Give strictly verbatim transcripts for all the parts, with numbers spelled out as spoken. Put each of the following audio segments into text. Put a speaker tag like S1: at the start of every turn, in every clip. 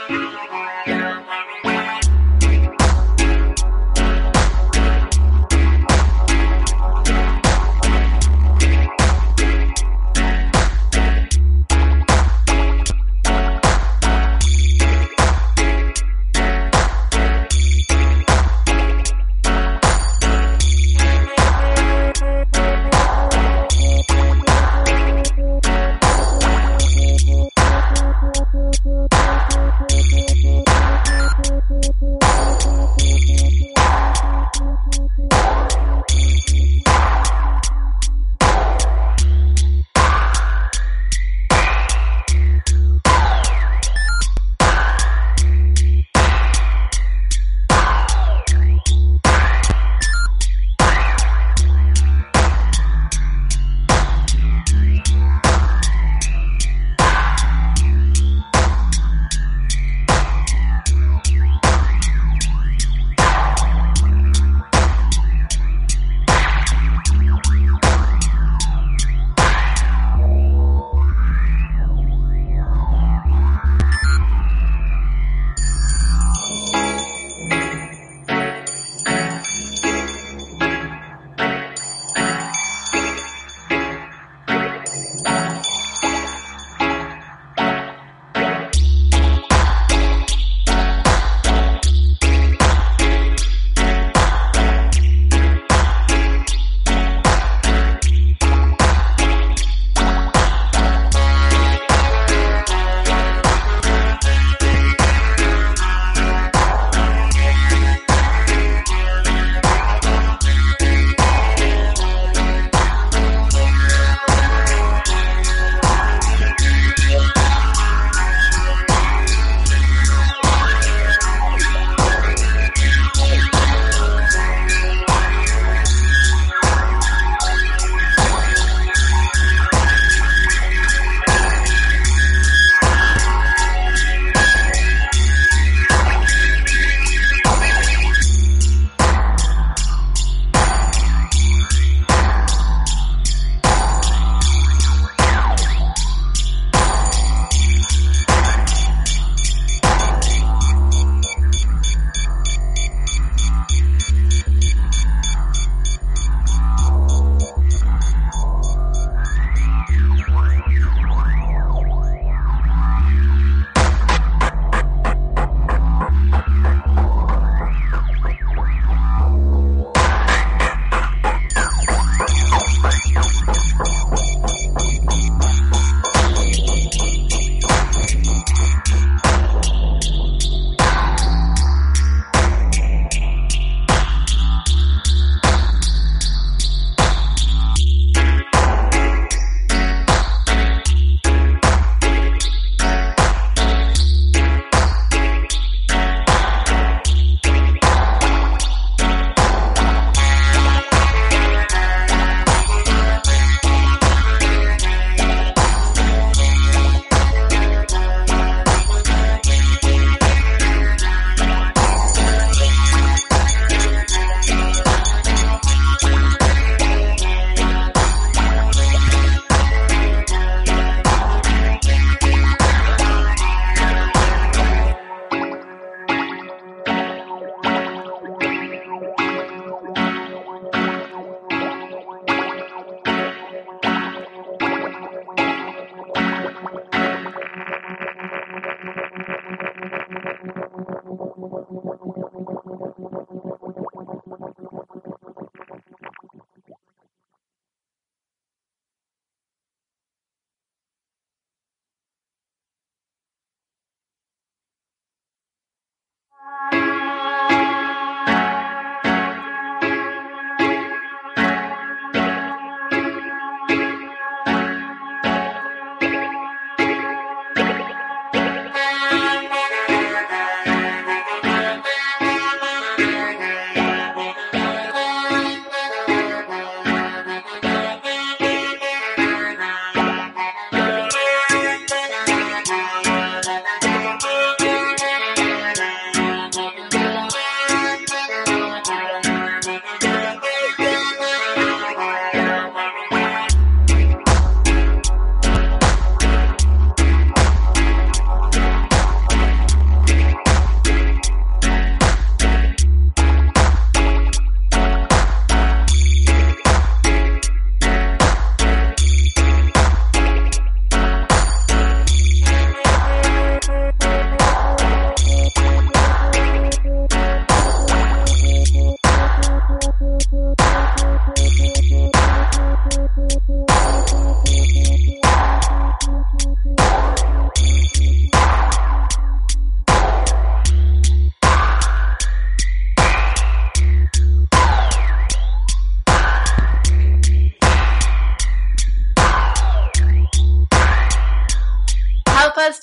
S1: Thank you.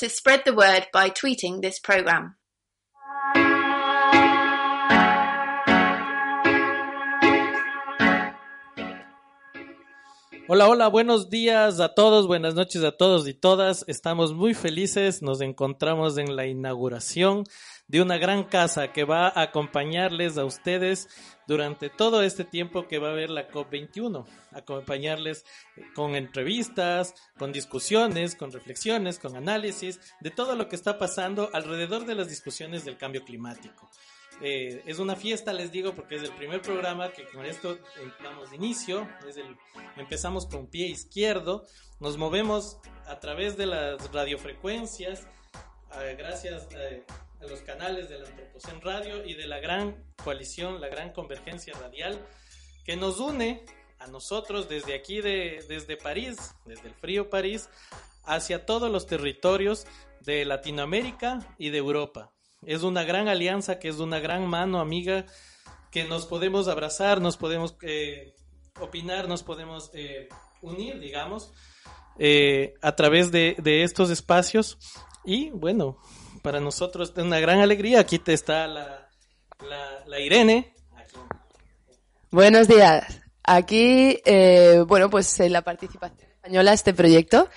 S1: to spread the word by tweeting this program.
S2: Hola, hola, buenos días a todos, buenas noches a todos y todas. Estamos muy felices, nos encontramos en la inauguración de una gran casa que va a acompañarles a ustedes durante todo este tiempo que va a haber la COP veintiuno. Acompañarles con entrevistas, con discusiones, con reflexiones, con análisis de todo lo que está pasando alrededor de las discusiones del cambio climático. Eh, es una fiesta, les digo, porque es el primer programa que con esto damos inicio. Es el, empezamos con pie izquierdo, nos movemos a través de las radiofrecuencias, eh, gracias eh, a los canales de la Antropocén Radio y de la gran coalición, la gran convergencia radial que nos une a nosotros desde aquí, de, desde París, desde el frío París, hacia todos los territorios de Latinoamérica y de Europa. Es una gran alianza, que es una gran mano amiga, que nos podemos abrazar, nos podemos eh, opinar, nos podemos eh, unir, digamos, eh, a través de, de estos espacios. Y bueno, para nosotros es una gran alegría. Aquí te está la, la, la Irene. Aquí.
S3: Buenos días. Aquí, eh, bueno, pues en la participación española este proyecto.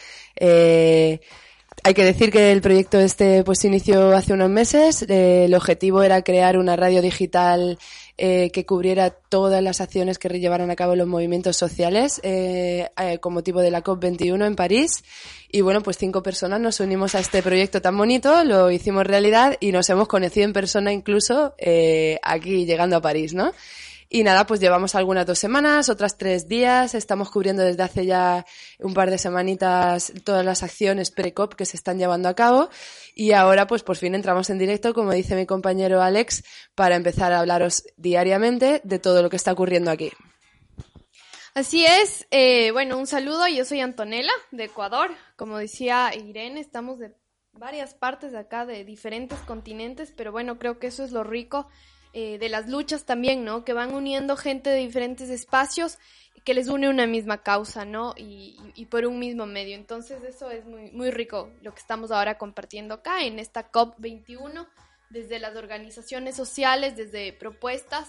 S3: Eh, Hay que decir que el proyecto este pues se inició hace unos meses. Eh, el objetivo era crear una radio digital eh, que cubriera todas las acciones que llevaran a cabo los movimientos sociales eh, eh, con motivo de la COP veintiuno en París. Y bueno, pues cinco personas nos unimos a este proyecto tan bonito, lo hicimos realidad y nos hemos conocido en persona incluso eh, aquí llegando a París, ¿no? Y nada, pues llevamos algunas dos semanas, otras tres días, estamos cubriendo desde hace ya un par de semanitas todas las acciones pre-COP que se están llevando a cabo y ahora pues por fin entramos en directo, como dice mi compañero Alex, para empezar a hablaros diariamente de todo lo que está ocurriendo aquí.
S4: Así es, eh, bueno, un saludo, yo soy Antonella de Ecuador, como decía Irene, estamos de varias partes de acá, de diferentes continentes, pero bueno, creo que eso es lo rico. Eh, de las luchas también, ¿no? Que van uniendo gente de diferentes espacios que les une una misma causa, ¿no? Y, y, y por un mismo medio. Entonces eso es muy, muy rico lo que estamos ahora compartiendo acá en esta COP veintiuno, desde las organizaciones sociales, desde propuestas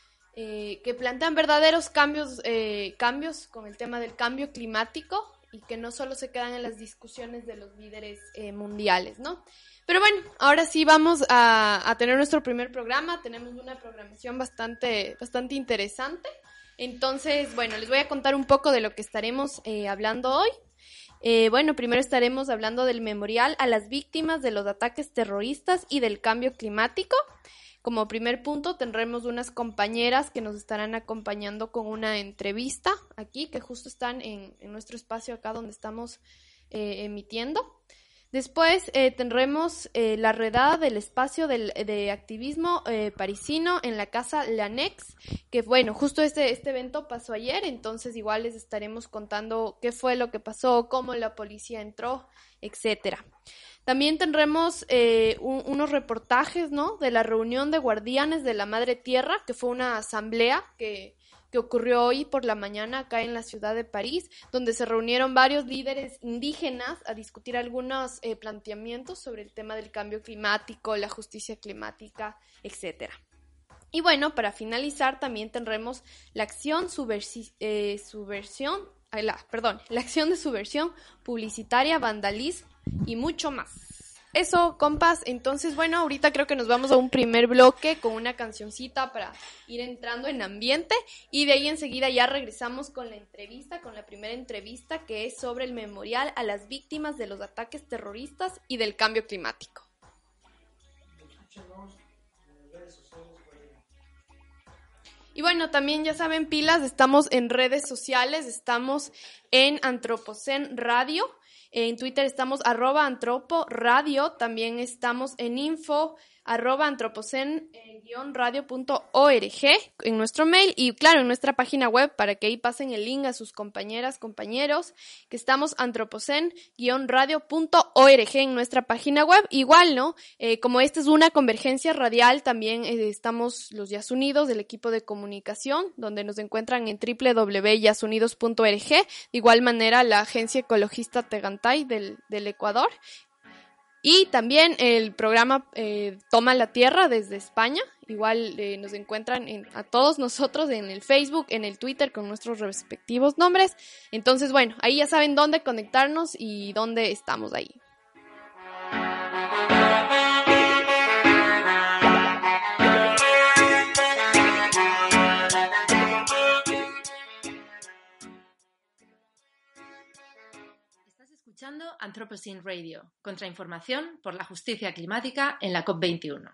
S4: eh, que plantean verdaderos cambios, eh, cambios con el tema del cambio climático y que no solo se quedan en las discusiones de los líderes eh, mundiales, ¿no? Pero bueno, ahora sí vamos a, a tener nuestro primer programa. Tenemos una programación bastante, bastante interesante. Entonces, bueno, les voy a contar un poco de lo que estaremos eh, hablando hoy. Eh, bueno, primero estaremos hablando del memorial a las víctimas de los ataques terroristas y del cambio climático. Como primer punto tendremos unas compañeras que nos estarán acompañando con una entrevista aquí, que justo están en, en nuestro espacio acá donde estamos eh, emitiendo. Después eh, tendremos eh, la redada del espacio del, de activismo eh, parisino en la Casa Lanex, que bueno, justo este, este evento pasó ayer, entonces igual les estaremos contando qué fue lo que pasó, cómo la policía entró, etcétera. También tendremos eh, un, unos reportajes, ¿no?, de la reunión de guardianes de la Madre Tierra, que fue una asamblea que... que ocurrió hoy por la mañana acá en la ciudad de París, donde se reunieron varios líderes indígenas a discutir algunos eh, planteamientos sobre el tema del cambio climático, la justicia climática, etcétera. Y bueno, para finalizar también tendremos la acción subversi- eh, subversión, ay, la, perdón, la acción de subversión publicitaria, vandalismo y mucho más. Eso, compas, entonces, bueno, ahorita creo que nos vamos a un primer bloque con una cancioncita para ir entrando en ambiente y de ahí enseguida ya regresamos con la entrevista, con la primera entrevista que es sobre el memorial a las víctimas de los ataques terroristas y del cambio climático. Y bueno, también ya saben, pilas, estamos en redes sociales, estamos en Antropocén Radio. En Twitter estamos arroba antropo radio, también estamos en info arroba antropocen guión radio punto org en nuestro mail y claro en nuestra página web para que ahí pasen el link a sus compañeras, compañeros, que estamos antropocen guión radio punto org en nuestra página web. Igual, ¿no? Eh, como esta es una convergencia radial, también eh, estamos los Jazz Unidos del equipo de comunicación, donde nos encuentran en doble u doble u doble u punto jazz unidos punto org. De igual manera, la agencia ecologista Tegantay del, del Ecuador. Y también el programa eh, Toma la Tierra desde España. Igual eh, nos encuentran en, a todos nosotros en el Facebook, en el Twitter con nuestros respectivos nombres. Entonces, bueno, ahí ya saben dónde conectarnos y dónde estamos ahí.
S1: Escuchando Anthropocene Radio, contrainformación por la justicia climática en la COP veintiuno.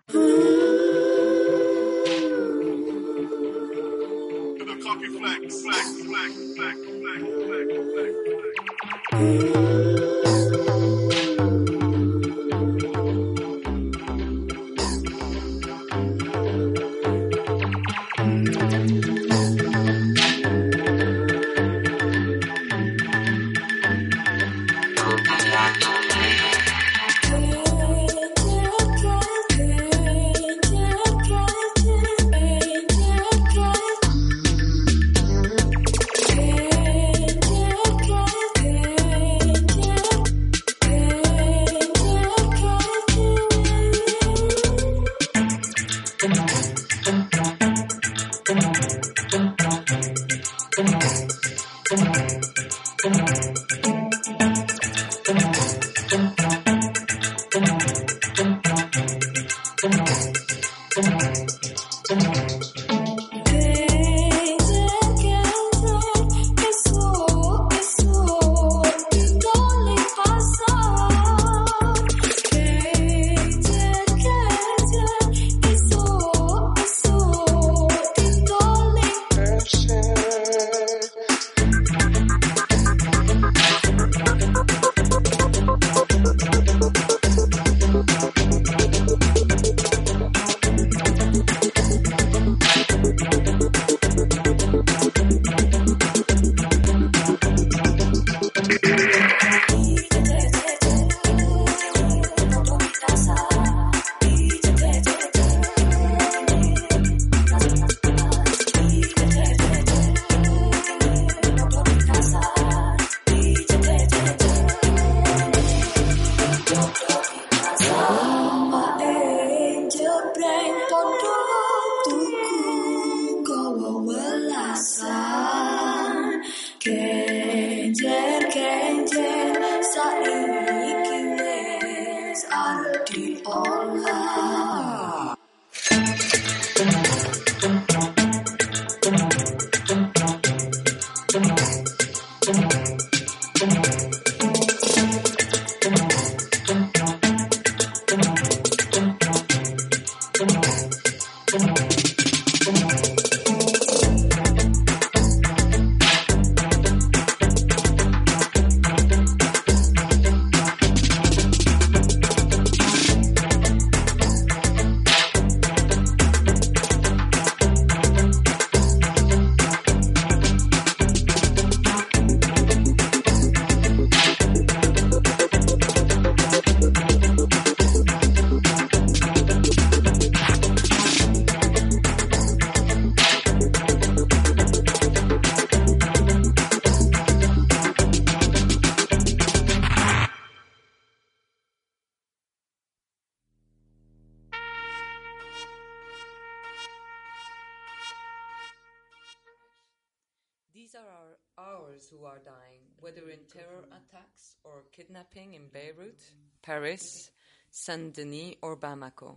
S5: These are our, ours who are dying, whether in terror attacks or kidnapping in Beirut, Paris, Saint-Denis or Bamako.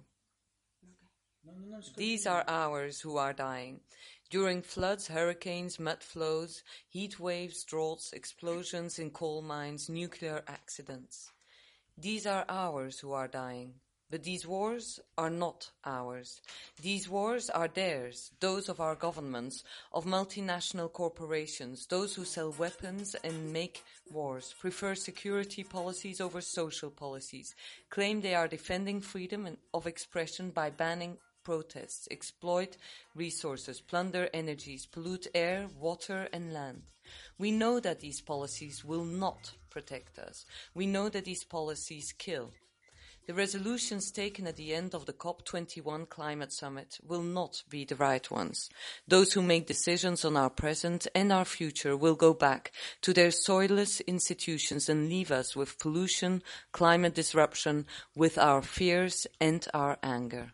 S5: These are ours who are dying. During floods, hurricanes, mud flows, heat waves, droughts, explosions in coal mines, nuclear accidents. These are ours who are dying. But these wars are not ours. These wars are theirs, those of our governments, of multinational corporations, those who sell weapons and make wars, prefer security policies over social policies, claim they are defending freedom of expression by banning protests, exploit resources, plunder energies, pollute air, water and land. We know that these policies will not protect us. We know that these policies kill. The resolutions taken at the end of the COP twenty-one climate summit will not be the right ones. Those who make decisions on our present and our future will go back to their soilless institutions and leave us with pollution, climate disruption, with our fears and our anger.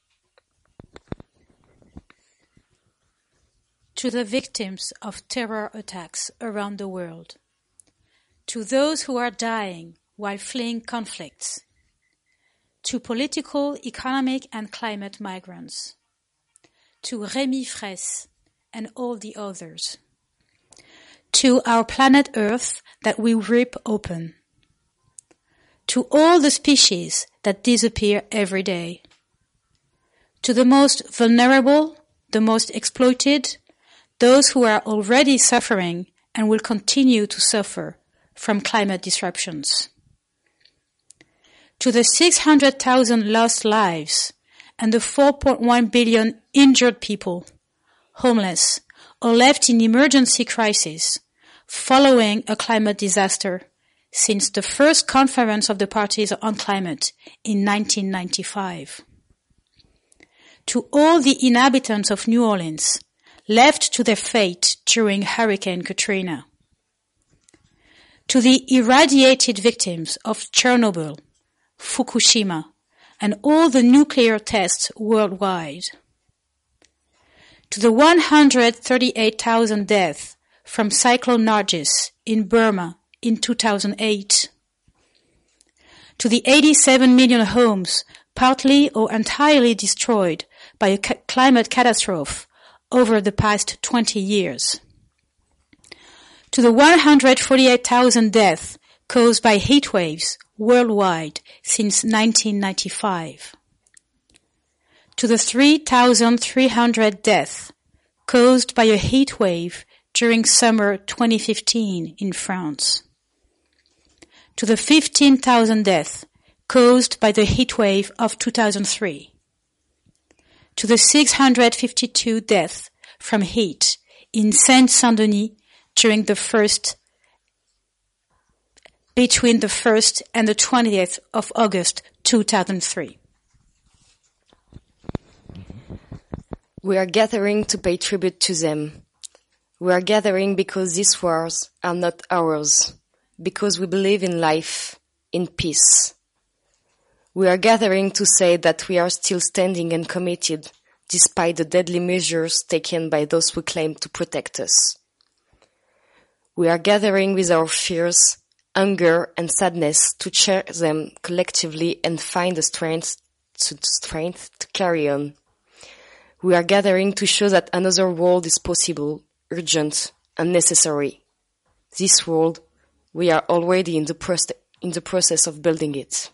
S6: To the victims of terror attacks around the world, to those who are dying while fleeing conflicts, to political, economic and climate migrants, to Rémi Fraisse and all the others, to our planet Earth that we rip open, to all the species that disappear every day, to the most vulnerable, the most exploited, those who are already suffering and will continue to suffer from climate disruptions. To the six hundred thousand lost lives and the four point one billion injured people, homeless or left in emergency crisis following a climate disaster since the first conference of the parties on climate in nineteen ninety-five. To all the inhabitants of New Orleans left to their fate during Hurricane Katrina. To the irradiated victims of Chernobyl, Fukushima, and all the nuclear tests worldwide. To the one hundred thirty-eight thousand deaths from Cyclone Nargis in Burma in two thousand eight. To the eighty-seven million homes partly or entirely destroyed by a ca- climate catastrophe over the past twenty years. To the one hundred forty-eight thousand deaths caused by heat waves worldwide since nineteen ninety-five. To the three thousand three hundred deaths caused by a heat wave during summer twenty fifteen in France. To the fifteen thousand deaths caused by the heat wave of two thousand three. To the six hundred fifty-two deaths from heat in Seine-Saint-Denis during the first, between the first and the twentieth of August two thousand three.
S7: We are gathering to pay tribute to them. We are gathering because these wars are not ours, because we believe in life, in peace. We are gathering to say that we are still standing and committed, despite the deadly measures taken by those who claim to protect us. We are gathering with our fears, anger and sadness to share them collectively and find the strength to, strength to carry on. We are gathering to show that another world is possible, urgent and necessary. This world, we are already in the, proce- in the process of building it.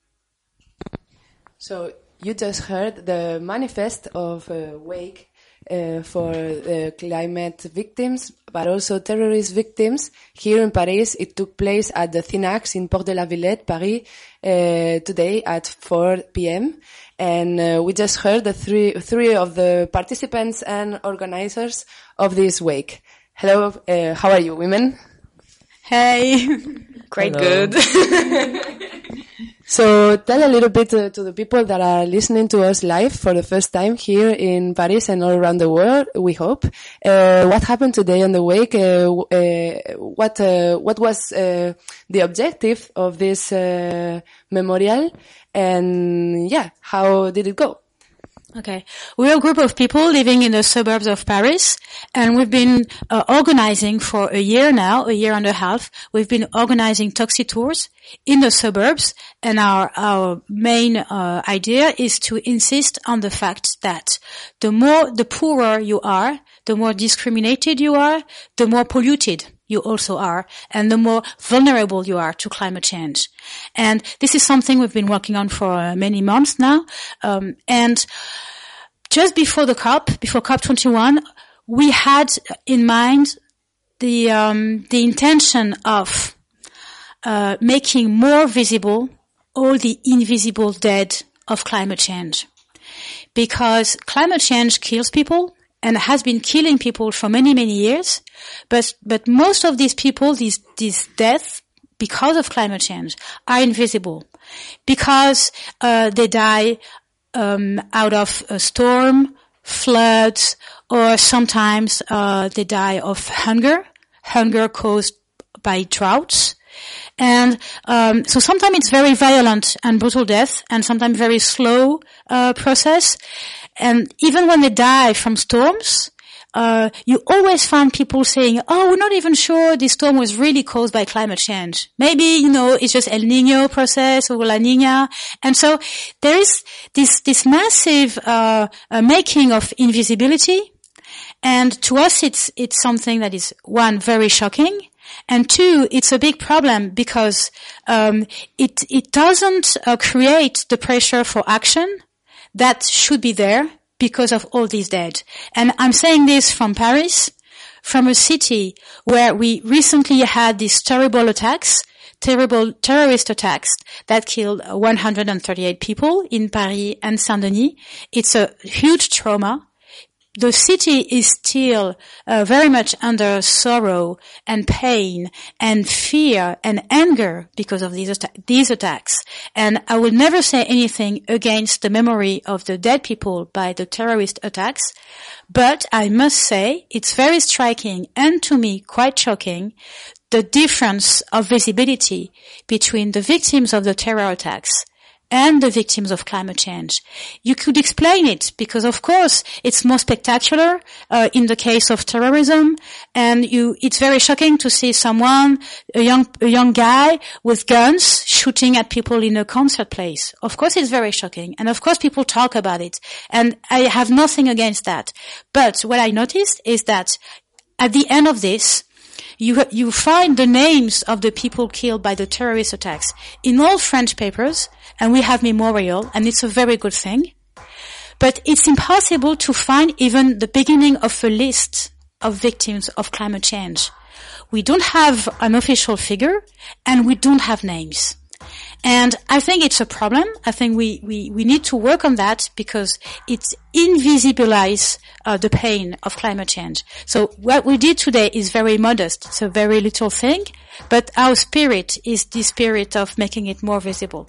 S3: So you just heard the manifest of uh, Wake uh, for uh, climate victims, but also terrorist victims. Here in Paris, it took place at the Thinax in Porte de la Villette, Paris, uh, today at four p.m. And uh, we just heard the three three of the participants and organizers of this wake. Hello, uh, how are you, women?
S6: Hey.
S7: Quite
S2: Hello.
S7: good.
S3: So tell a little bit uh, to the people that are listening to us live for the first time here in Paris and all around the world, we hope. Uh, what happened today on the wake? Uh, uh, what uh, what was uh, the objective of this uh, memorial? And yeah, how did it go?
S6: Okay. We're a group of people living in the suburbs of Paris, and we've been uh, organizing for a year now, a year and a half. We've been organizing taxi tours in the suburbs, and our, our main uh, idea is to insist on the fact that the more, the poorer you are, the more discriminated you are, the more polluted you also are, and the more vulnerable you are to climate change. And this is something we've been working on for uh, many months now. Um, and just before the COP, before COP twenty-one, we had in mind the um, the intention of uh, making more visible all the invisible dead of climate change, because climate change kills people and has been killing people for many, many years. But, but most of these people, these, these deaths, because of climate change, are invisible. because uh, they die um, out of a storm, floods, or sometimes uh, they die of hunger, hunger caused by droughts. And um, so sometimes it's very violent and brutal death, and sometimes very slow uh, process. And even when they die from storms, uh, you always find people saying, "Oh, we're not even sure this storm was really caused by climate change. Maybe, you know, it's just El Niño process or La Niña." And so there is this this massive uh, uh making of invisibility, and to us, it's it's something that is, one, very shocking. And two, it's a big problem because um, it it doesn't uh, create the pressure for action that should be there because of all these dead. And I'm saying this from Paris, from a city where we recently had these terrible attacks, terrible terrorist attacks that killed one hundred thirty-eight people in Paris and Saint-Denis. It's a huge trauma. The city is still uh, very much under sorrow and pain and fear and anger because of these atta- these attacks. And I will never say anything against the memory of the dead people by the terrorist attacks, but I must say it's very striking and to me quite shocking the difference of visibility between the victims of the terror attacks and the victims of climate change. You could explain it because, of course, it's more spectacular uh, in the case of terrorism, and you, it's very shocking to see someone, a young, a young guy with guns shooting at people in a concert place. Of course, it's very shocking, and of course, people talk about it, and I have nothing against that. But what I noticed is that at the end of this, You, you find the names of the people killed by the terrorist attacks in all French papers, and we have memorial, and it's a very good thing. But it's impossible to find even the beginning of a list of victims of climate change. We don't have an official figure, and we don't have names. And I think it's a problem. I think we, we, we need to work on that because it invisibilizes uh, the pain of climate change. So what we did today is very modest. It's a very little thing, but our spirit is the spirit of making it more visible.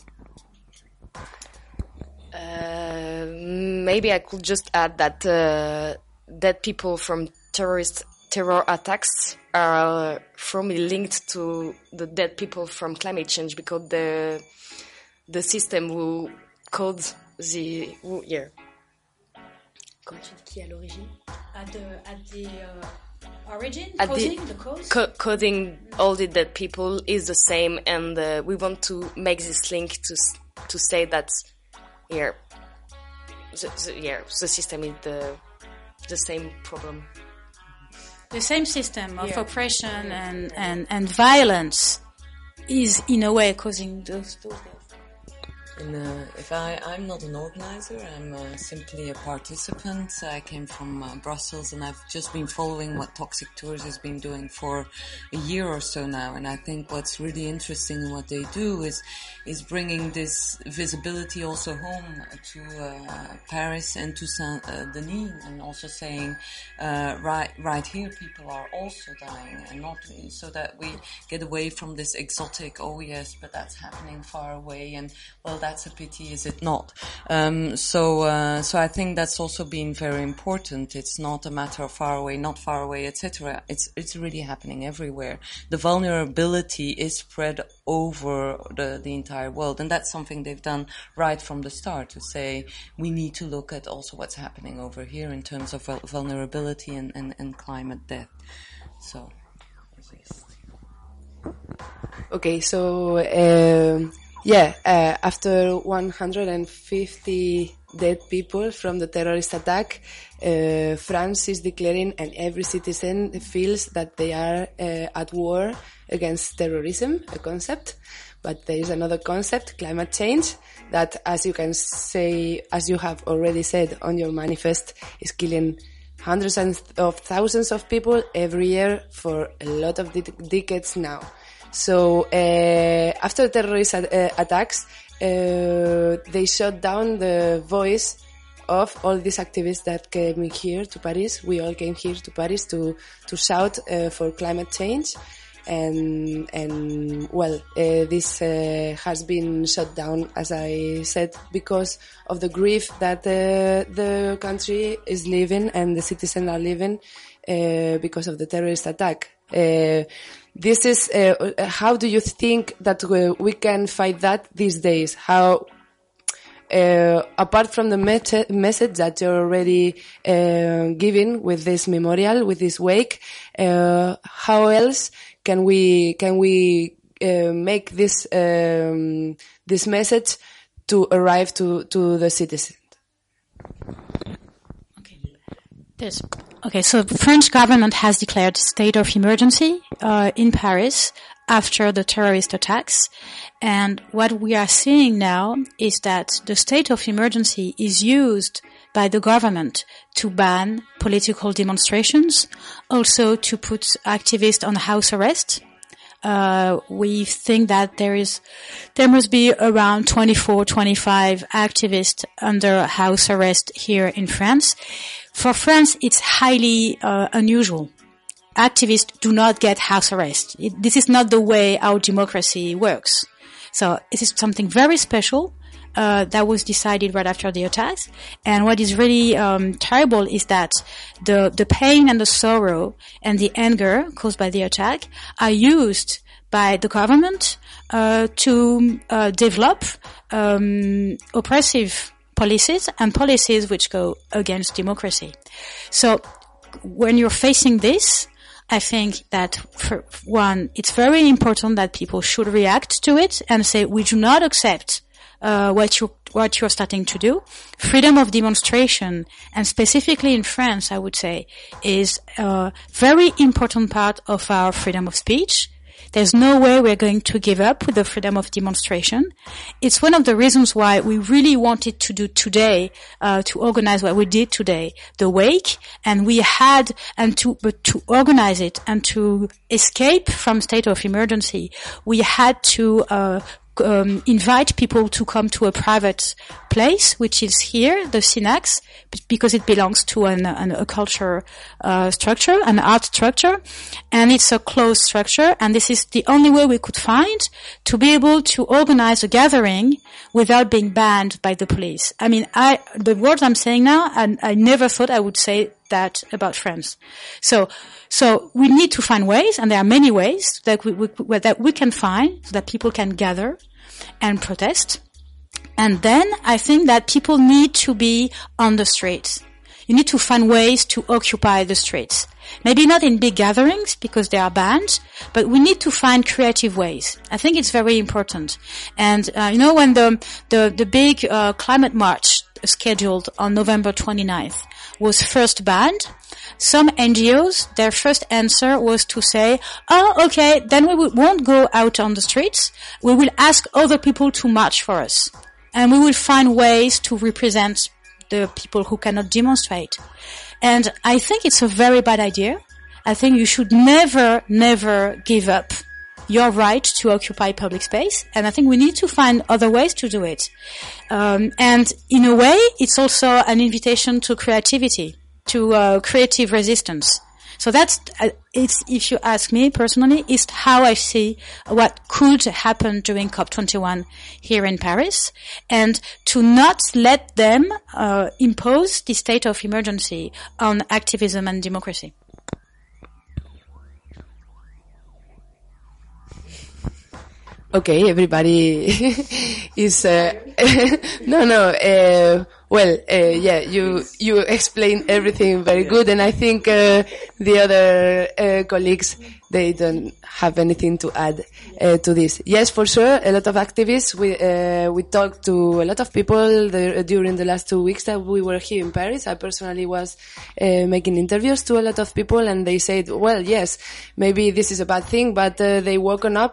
S7: Uh, maybe I could just add that uh, dead people from terrorist terror attacks are firmly linked to the dead people from climate change because the the system who code the who, yeah. Qui à l'origine?
S6: At the at the uh, origin,
S7: at
S6: coding,
S7: the,
S6: the cause?
S7: Co- coding all the dead people is the same, and uh, we want to make this link to to say that yeah, the, the, yeah, the system is the the same problem.
S6: The same system of
S7: yeah.
S6: oppression and, and, and violence is in a way causing those, those deaths.
S5: And uh, if I, I'm not an organizer, I'm uh, simply a participant. I came from uh, Brussels, and I've just been following what Toxic Tours has been doing for a year or so now. And I think what's really interesting in what they do is is bringing this visibility also home to uh, Paris and to Saint-Denis, and also saying, uh, right, right here, people are also dying, and not so that we get away from this exotic. Oh yes, but that's happening far away, and well. That's a pity, is it not? Um, so, uh, so I think that's also been very important. It's not a matter of far away, not far away, et cetera. It's it's really happening everywhere. The vulnerability is spread over the, the entire world, and that's something they've done right from the start. To say we need to look at also what's happening over here in terms of vulnerability and, and, and climate death. So,
S3: okay, so. Um Yeah, uh, after one hundred fifty dead people from the terrorist attack, uh, France is declaring, and every citizen feels that they are uh, at war against terrorism, a concept. But there is another concept, climate change, that, as you can say, as you have already said on your manifest, is killing hundreds of thousands of people every year for a lot of de- decades now. So uh, after terrorist uh, attacks, uh, they shut down the voice of all these activists that came here to Paris. We all came here to Paris to to shout uh, for climate change, and and well, uh, this uh, has been shut down, as I said, because of the grief that uh, the country is living and the citizens are living uh, because of the terrorist attack. Uh, this is uh, how do you think that we can fight that these days? How? Uh, apart from the me- message that you're already uh, giving with this memorial, with this wake, uh, how else can we can we uh, make this um, this message to arrive to to the citizens?
S6: Okay. There's, okay, so the French government has declared state of emergency uh, in Paris after the terrorist attacks. And what we are seeing now is that the state of emergency is used by the government to ban political demonstrations, also to put activists on house arrest. Uh, we think that there is, there must be around twenty-four, twenty-five activists under house arrest here in France. For France, it's highly uh, unusual. Activists do not get house arrest. It, this is not the way our democracy works. So it is something very special uh, that was decided right after the attacks. And what is really um, terrible is that the the pain and the sorrow and the anger caused by the attack are used by the government uh, to uh, develop um, oppressive policies and policies which go against democracy. So when you're facing this, I think that, for one, it's very important that people should react to it and say, we do not accept uh, what you what you're starting to do. Freedom of demonstration, and specifically in France, I would say, is a very important part of our freedom of speech. There's no way we're going to give up with the freedom of demonstration. It's one of the reasons why we really wanted to do today, uh, to organize what we did today, the wake, and we had, and to, but to organize it and to escape from state of emergency, we had to, uh, Um, invite people to come to a private place, which is here, the Synax, because it belongs to an, an, a culture uh, structure, an art structure, and it's a closed structure, and this is the only way we could find to be able to organize a gathering without being banned by the police. I mean, I the words I'm saying now, and I never thought I would say that about France. So, so we need to find ways, and there are many ways that we, we that we can find so that people can gather and protest. And then I think that people need to be on the streets. You need to find ways to occupy the streets. Maybe not in big gatherings because they are banned, but we need to find creative ways. I think it's very important. And, uh, you know, when the, the, the big, uh, climate march scheduled on November twenty-ninth was first banned, some N G Os, their first answer was to say, oh, okay, then we won't go out on the streets. We will ask other people to march for us. And we will find ways to represent the people who cannot demonstrate. And I think it's a very bad idea. I think you should never, never give up your right to occupy public space. And I think we need to find other ways to do it. Um, and in a way, it's also an invitation to creativity, to uh, creative resistance. So that's, uh, it's, if you ask me personally, is how I see what could happen during COP twenty-one here in Paris, and to not let them uh, impose the state of emergency on activism and democracy.
S3: Okay, everybody is, uh, no, no, uh, well, uh, yeah, you, you explained everything very good, and I think, uh, the other, uh, colleagues, they don't have anything to add, uh, to this. Yes, for sure, a lot of activists, we, uh, we talked to a lot of people there, during the last two weeks that we were here in Paris. I personally was, uh, making interviews to a lot of people, and they said, well, yes, maybe this is a bad thing, but, uh, they woken up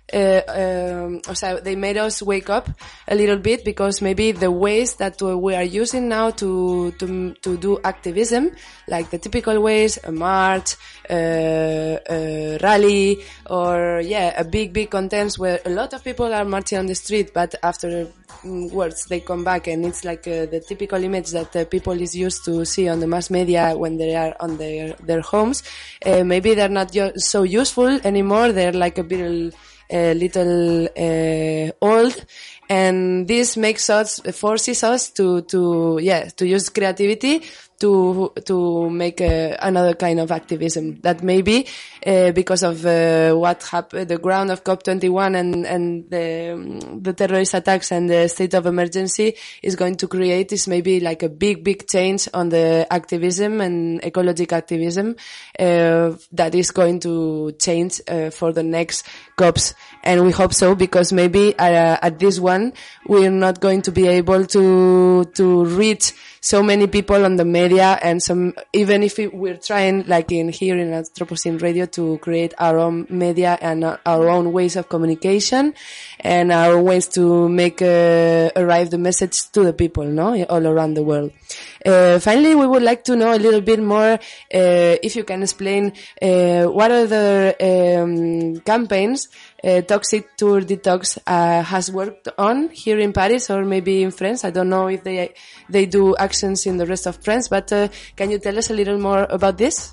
S3: uh, um, so they made us wake up a little bit, because maybe the ways that we are using now to to to do activism, like the typical ways, a march, uh, a rally, or yeah, a big big contest where a lot of people are marching on the street, but afterwards they come back and it's like uh, the typical image that uh, people is used to see on the mass media when they are on their their homes. Uh, maybe they're not jo- so useful anymore. They're like a bit a little uh, old, and this makes us forces us to to yeah to use creativity to to make a, another kind of activism that maybe uh, because of uh, what happened, the ground of COP twenty-one and and the um, the terrorist attacks and the state of emergency is going to create is maybe like a big big change on the activism and ecological activism uh, that is going to change uh, for the next COPs, and we hope so, because maybe uh, at this one we're not going to be able to to reach so many people on the media, and some, even if it, we're trying, like in here in Anthropocene Radio, to create our own media and our own ways of communication and our ways to make uh, arrive the message to the people, no, all around the world. Uh, finally, we would like to know a little bit more, uh, if you can explain uh, what are the um, campaigns uh, Toxic Tour Detox uh, has worked on here in Paris, or maybe in France. I don't know if they they do actions in the rest of France, but uh, can you tell us a little more about this?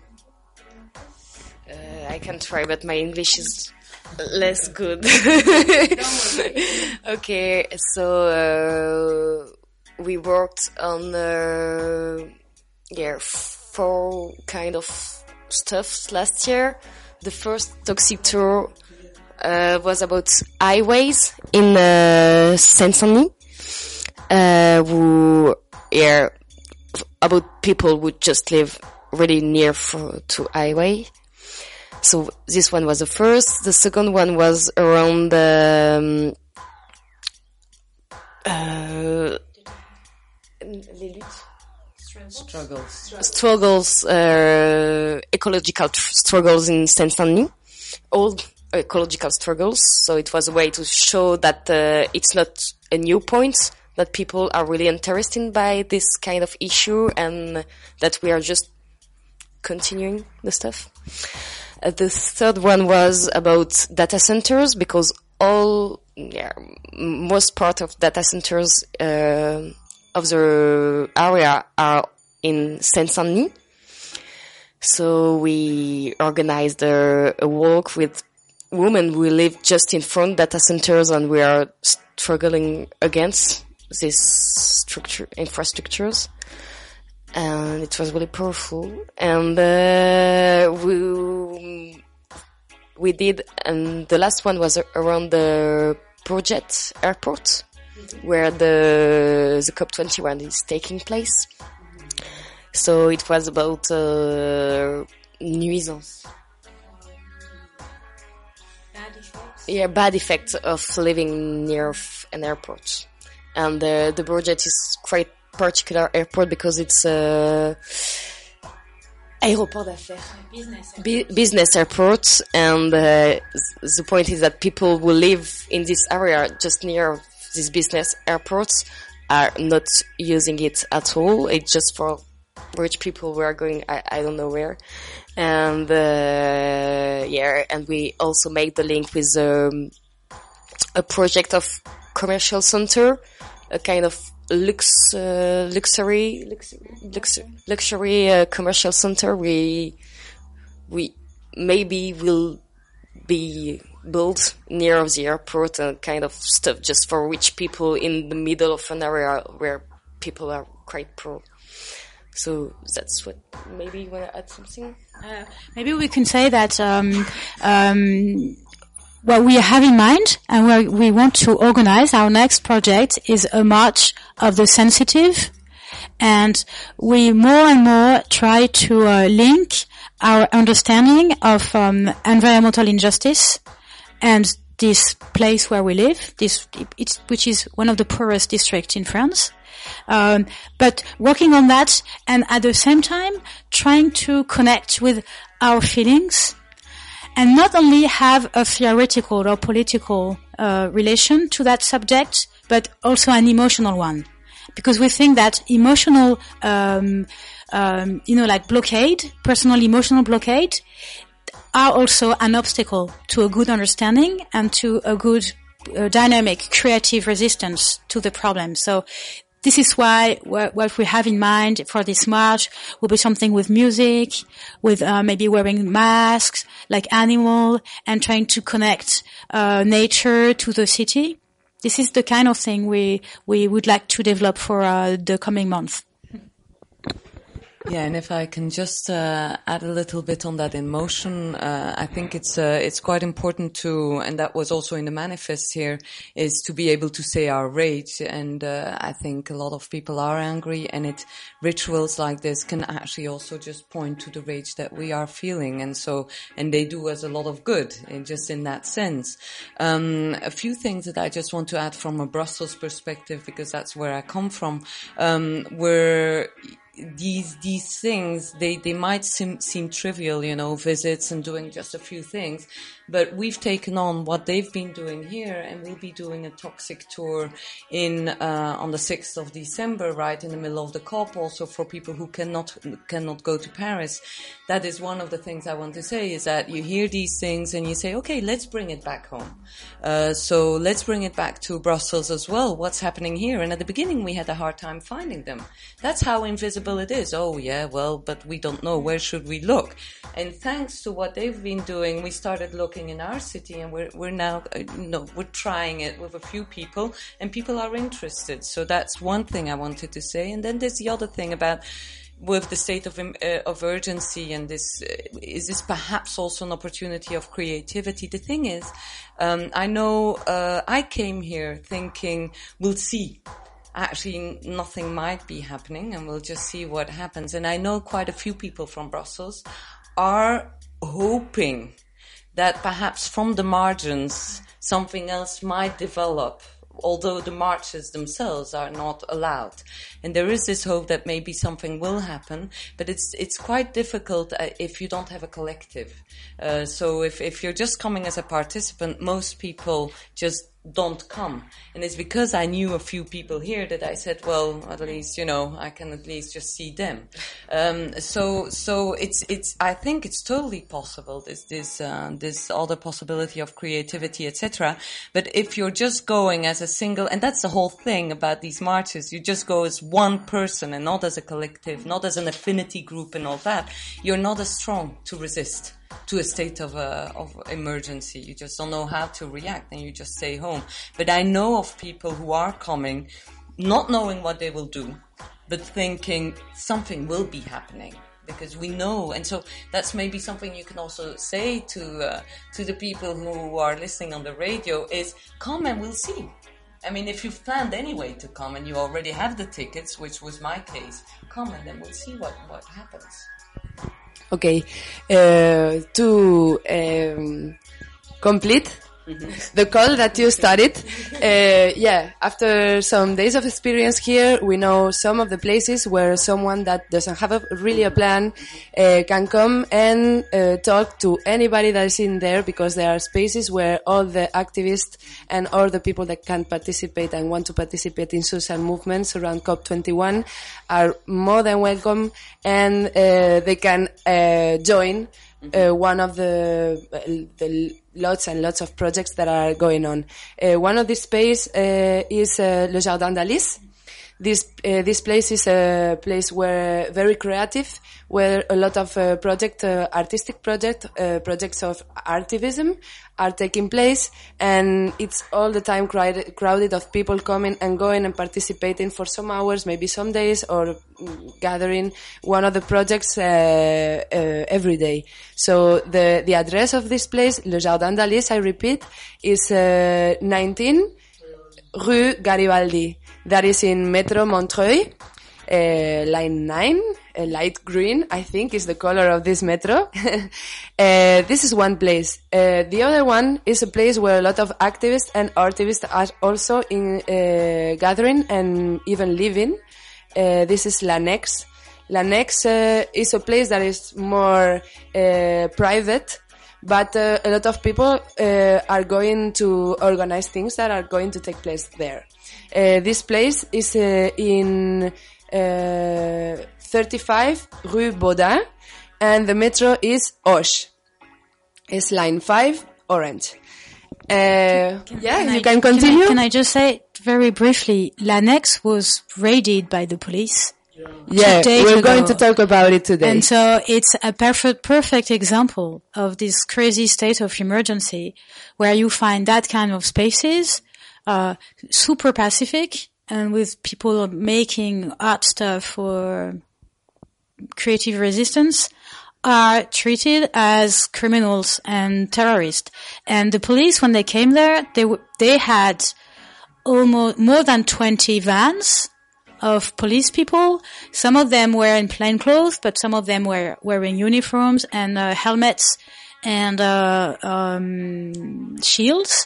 S7: Uh, I can try, but my English is less good. Okay, so uh, we worked on uh, yeah four kind of stuff last year. The first Toxic Tour uh, was about highways in uh, Seine-Saint-Denis, uh, who yeah about people who just live really near for, to highway. So this one was the first. The second one was around the um, uh, struggles, struggles, uh, ecological tr- struggles in Seine-Saint-Denis, all ecological struggles. So it was a way to show that uh, it's not a new point, that people are really interested by this kind of issue, and that we are just continuing the stuff. Uh, the third one was about data centers, because all, yeah, most part of data centers uh, of the area are in Seine-Saint-Denis. So we organized a, a walk with women who live just in front data centers, and we are struggling against these structure infrastructures. And it was really powerful. And uh, we we did, and the last one was around the Bourget Airport, mm-hmm. where the the COP twenty-one is taking place. So it was about uh, nuisance. Bad effects. Yeah, bad effects of living near an airport, and uh, the Bourget is quite particular airport because it's a aéroport d'affaires, business airport. B- business airport, and uh, the point is that people who live in this area just near this business airports are not using it at all. It's just for rich people who are going, I, I don't know where. And uh, yeah, and we also made the link with um, a project of commercial center, a kind of Lux, uh, luxury, luxury, luxury, luxury uh, commercial center. We, we maybe will be built near the airport, and kind of stuff just for rich people in the middle of an area where people are quite poor. So that's what, maybe you want to add something?
S6: Uh, maybe we can say that, um, um, what we have in mind and where we want to organize our next project is a march of the sensitive, and we more and more try to uh, link our understanding of um, environmental injustice and this place where we live, this it's, which is one of the poorest districts in France. Um, but working on that, and at the same time trying to connect with our feelings and not only have a theoretical or political uh, relation to that subject, but also an emotional one. Because we think that emotional, um, um, you know, like blockade, personal emotional blockade, are also an obstacle to a good understanding and to a good uh, dynamic, creative resistance to the problem. So this is why what we have in mind for this march will be something with music, with uh, maybe wearing masks like animal, and trying to connect uh, nature to the city. This is the kind of thing we we would like to develop for uh, the coming month.
S5: Yeah, and if I can just uh, add a little bit on that emotion, uh, I think it's uh, it's quite important to, and that was also in the manifest here, is to be able to say our rage. And uh, I think a lot of people are angry, and it rituals like this can actually also just point to the rage that we are feeling, and so and they do us a lot of good, in just in that sense. Um, a few things that I just want to add from a Brussels perspective, because that's where I come from, um, were. These, these things, they, they might seem, seem trivial, you know, visits and doing just a few things, but we've taken on what they've been doing here, and we'll be doing a toxic tour in, uh, on the sixth of December, right in the middle of the COP, also for people who cannot, cannot go to Paris. That is one of the things I want to say, is that you hear these things and you say, okay, let's bring it back home. Uh, so let's bring it back to Brussels as well. What's happening here? And at the beginning we had a hard time finding them. That's how invisible it is. Oh yeah, well, but we don't know. Where should we look? And thanks to what they've been doing, we started looking in our city, and we're, we're now, uh, you know, we're trying it with a few people, and people are interested. So that's one thing I wanted to say. And then there's the other thing about, with the state of, uh, of urgency, and this, uh, is this perhaps also an opportunity of creativity? The thing is, um, I know, uh, I came here thinking, we'll see. Actually, nothing might be happening, and we'll just see what happens. And I know quite a few people from Brussels are hoping that perhaps from the margins something else might develop, although the marches themselves are not allowed. And there is this hope that maybe something will happen, but it's it's quite difficult uh, if you don't have a collective. Uh, so if, if you're just coming as a participant, most people just don't come. And it's because I knew a few people here that I said, well, at least, you know, I can at least just see them. Um, so, so it's, it's, I think it's totally possible, this, this, uh, this other possibility of creativity, et cetera. But if you're just going as a single, and that's the whole thing about these marches, you just go as one person and not as a collective, not as an affinity group and all that, you're not as strong to resist to a state of uh, of emergency. You just don't know how to react, and you just stay home. But I know of people who are coming, not knowing what they will do, but thinking something will be happening, because we know. And so that's maybe something you can also say to uh, to the people who are listening on the radio, is come and we'll see. I mean, if you've planned anyway to come and you already have the tickets, which was my case, come and then we'll see what, what happens.
S3: Okay, uh, to um, complete mm-hmm. the call that you started, uh, yeah, after some days of experience here, we know some of the places where someone that doesn't have a, really a plan uh, can come and uh, talk to anybody that is in there, because there are spaces where all the activists and all the people that can participate and want to participate in social movements around COP twenty-one are more than welcome, and uh, they can uh, join uh, one of the, uh, the lots and lots of projects that are going on. Uh, one of these spaces uh, is uh, Le Jardin d'Alice. This uh, this place is a place where very creative, where a lot of uh, project, uh, artistic project, uh, projects of artivism are taking place, and it's all the time crowded, crowded of people coming and going and participating for some hours, maybe some days, or gathering one of the projects uh, uh, every day. So the the address of this place, Le Jardin d'Alice, I repeat, is uh, nineteen Rue Garibaldi. That is in Metro Montreuil, uh, line nine, uh, light green, I think is the color of this metro. uh, this is one place. Uh, the other one is a place where a lot of activists and artivists are also in, uh, gathering and even living. Uh, this is L'Annexe. L'Annexe uh, is a place that is more uh, private, but uh, a lot of people uh, are going to organize things that are going to take place there. Uh, this place is uh, in uh, thirty-five Rue Baudin, and the metro is Auch. It's line five, orange. Uh,
S6: Can,
S3: yeah,
S6: can
S3: you
S6: I,
S3: can continue.
S6: Can I, can I just say very briefly, L'Annexe was raided by the police.
S3: Yeah,
S6: days
S3: we're
S6: ago.
S3: going to talk about it today.
S6: And so it's a perfect, perfect example of this crazy state of emergency where you find that kind of spaces, uh, super pacific and with people making art stuff or creative resistance, are treated as criminals and terrorists. And the police, when they came there, they w- they had almost more than twenty vans of police people. Some of them were in plain clothes, but some of them were wearing uniforms and uh, helmets and uh, um, shields,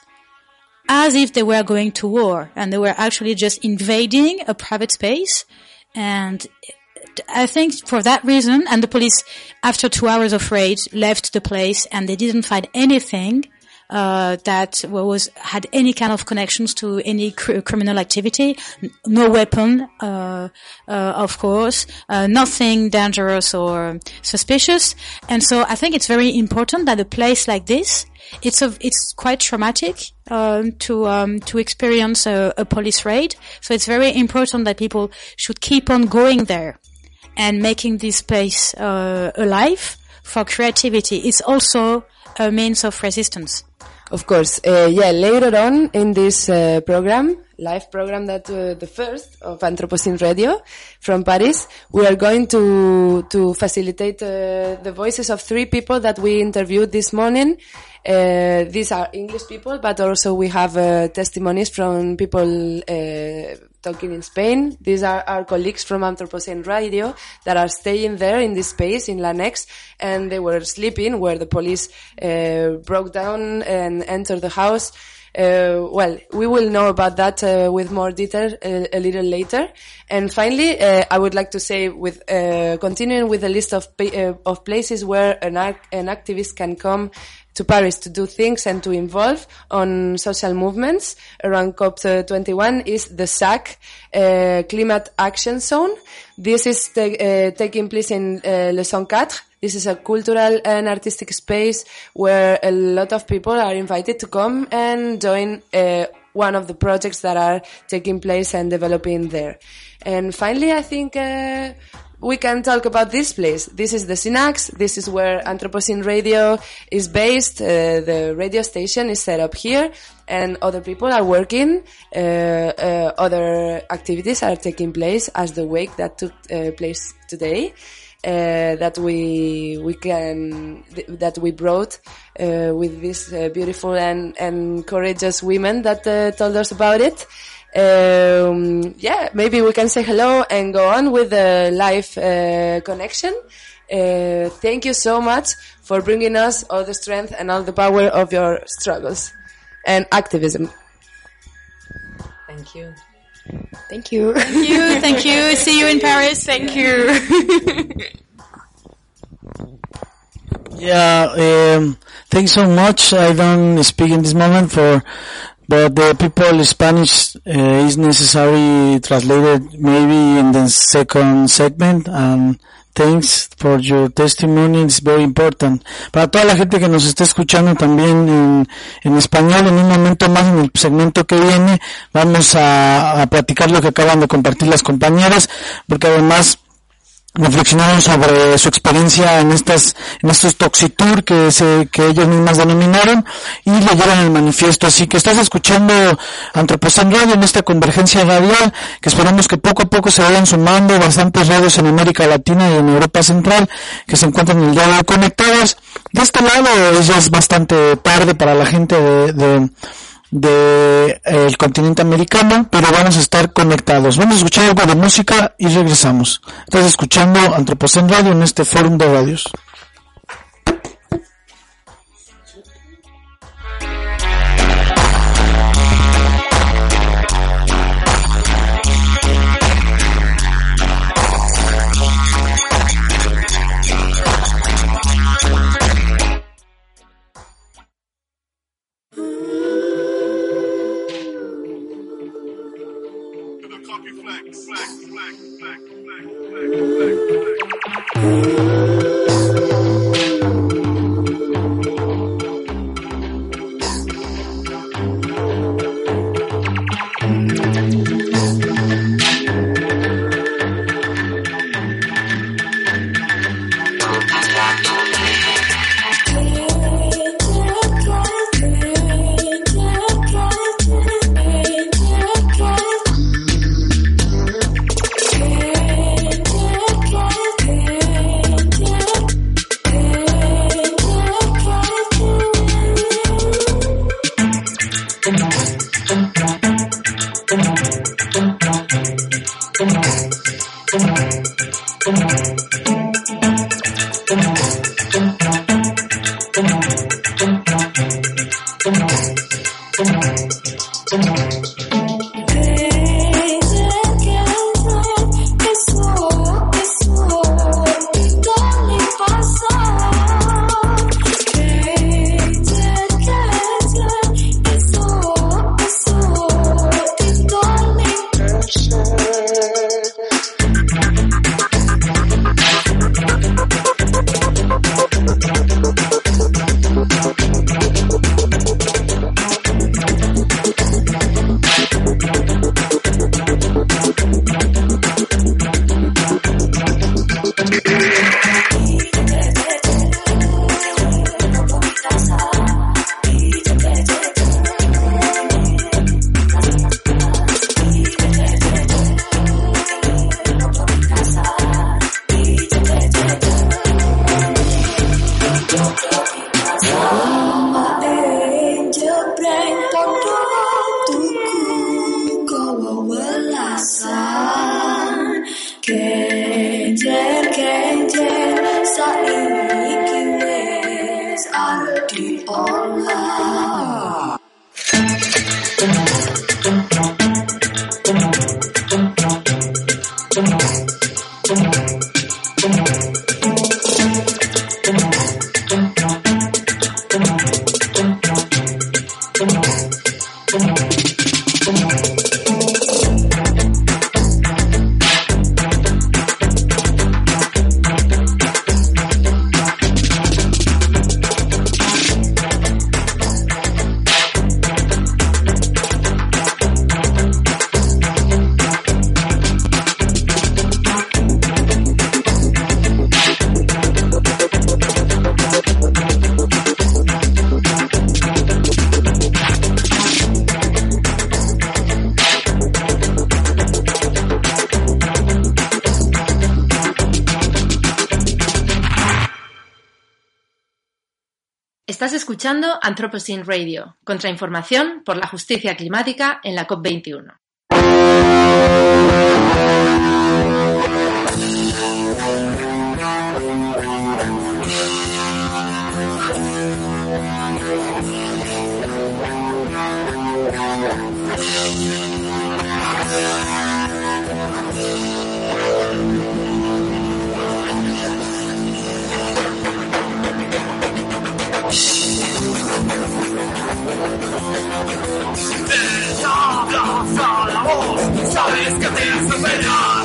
S6: as if they were going to war, and they were actually just invading a private space. And I think for that reason, and the police, after two hours of raid, left the place, and they didn't find anything uh that was had any kind of connections to any cr- criminal activity. No weapon, uh, uh of course, uh, nothing dangerous or suspicious. And so I think it's very important that a place like this, it's a, it's quite traumatic um to um to experience a, a police raid. So it's very important that people should keep on going there and making this place uh alive for creativity. It's also a means of resistance.
S3: Of course, uh, yeah, later on in this uh, program, live program that uh, the first of Anthropocene Radio from Paris, we are going to to facilitate uh, the voices of three people that we interviewed this morning. Uh, these are English people, but also we have uh, testimonies from people uh, talking in Spain. These are our colleagues from Anthropocene Radio that are staying there in this space in L'Annexe, and they were sleeping where the police uh, broke down and entered the house. Uh, well, we will know about that uh, with more detail a, a little later. And finally, uh, I would like to say, with uh, continuing with the list of pa- uh, of places where an, ar- an activist can come to Paris to do things and to involve on social movements around COP twenty-one is the S A C uh, Climate Action Zone. This is ta- uh, taking place in uh, Le Zone four. This is a cultural and artistic space where a lot of people are invited to come and join uh, one of the projects that are taking place and developing there. And finally, I think uh, we can talk about this place. This is the Synax. This is where Anthropocene Radio is based. Uh, the radio station is set up here, and other people are working. Uh, uh, other activities are taking place, as the wake that took uh, place today. Uh, that we we can th- that we brought uh, with these uh, beautiful and and courageous women that uh, told us about it. Um, yeah, maybe we can say hello and go on with the live uh, connection. Uh, thank you so much for bringing us all the strength and all the power of your struggles and activism.
S5: Thank you.
S3: Thank you.
S6: Thank you. Thank you. See you in Paris. Thank you.
S8: Yeah, um, thanks so much. I don't speak in this moment for, but the people Spanish uh, is necessary translated maybe in the second segment. And thanks for your testimony. It's very important. Para toda la gente que nos está escuchando también en, en español, en un momento más en el segmento que viene, vamos a, a platicar lo que acaban de compartir las compañeras, porque además reflexionaron sobre su experiencia en estas, en estos Toxitour que se, que ellas mismas denominaron, y leyeron el manifiesto. Así que estás escuchando Anthropocene Radio en esta convergencia radial, que esperamos que poco a poco se vayan sumando bastantes radios en América Latina y en Europa Central, que se encuentran en el día de hoy conectadas. De este lado ya es bastante tarde para la gente de, de de el continente americano, pero vamos a estar conectados. Vamos a escuchar algo de música y regresamos. Estás escuchando Anthropocene Radio en este fórum de radios.
S1: Estás escuchando Anthropocene Radio, contrainformación por la justicia climática en la COP veintiuno.
S9: Sabes que te hace pelear.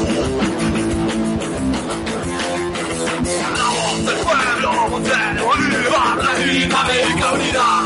S9: La voz del pueblo de Bolívar, Latinoamérica unida.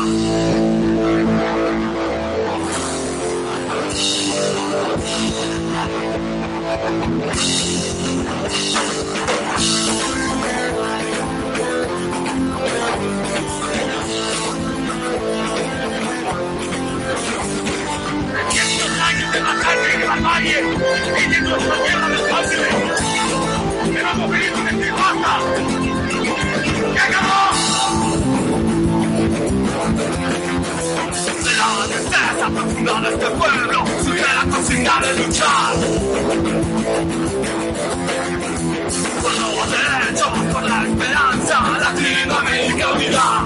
S9: Valle y que nuestra tierra descanse. Queremos vivir con este raza. ¡Llegamos! De la tristeza profunda de este pueblo surge la consigna de luchar. Por nuevos derechos, por la esperanza, Latinoamérica unida.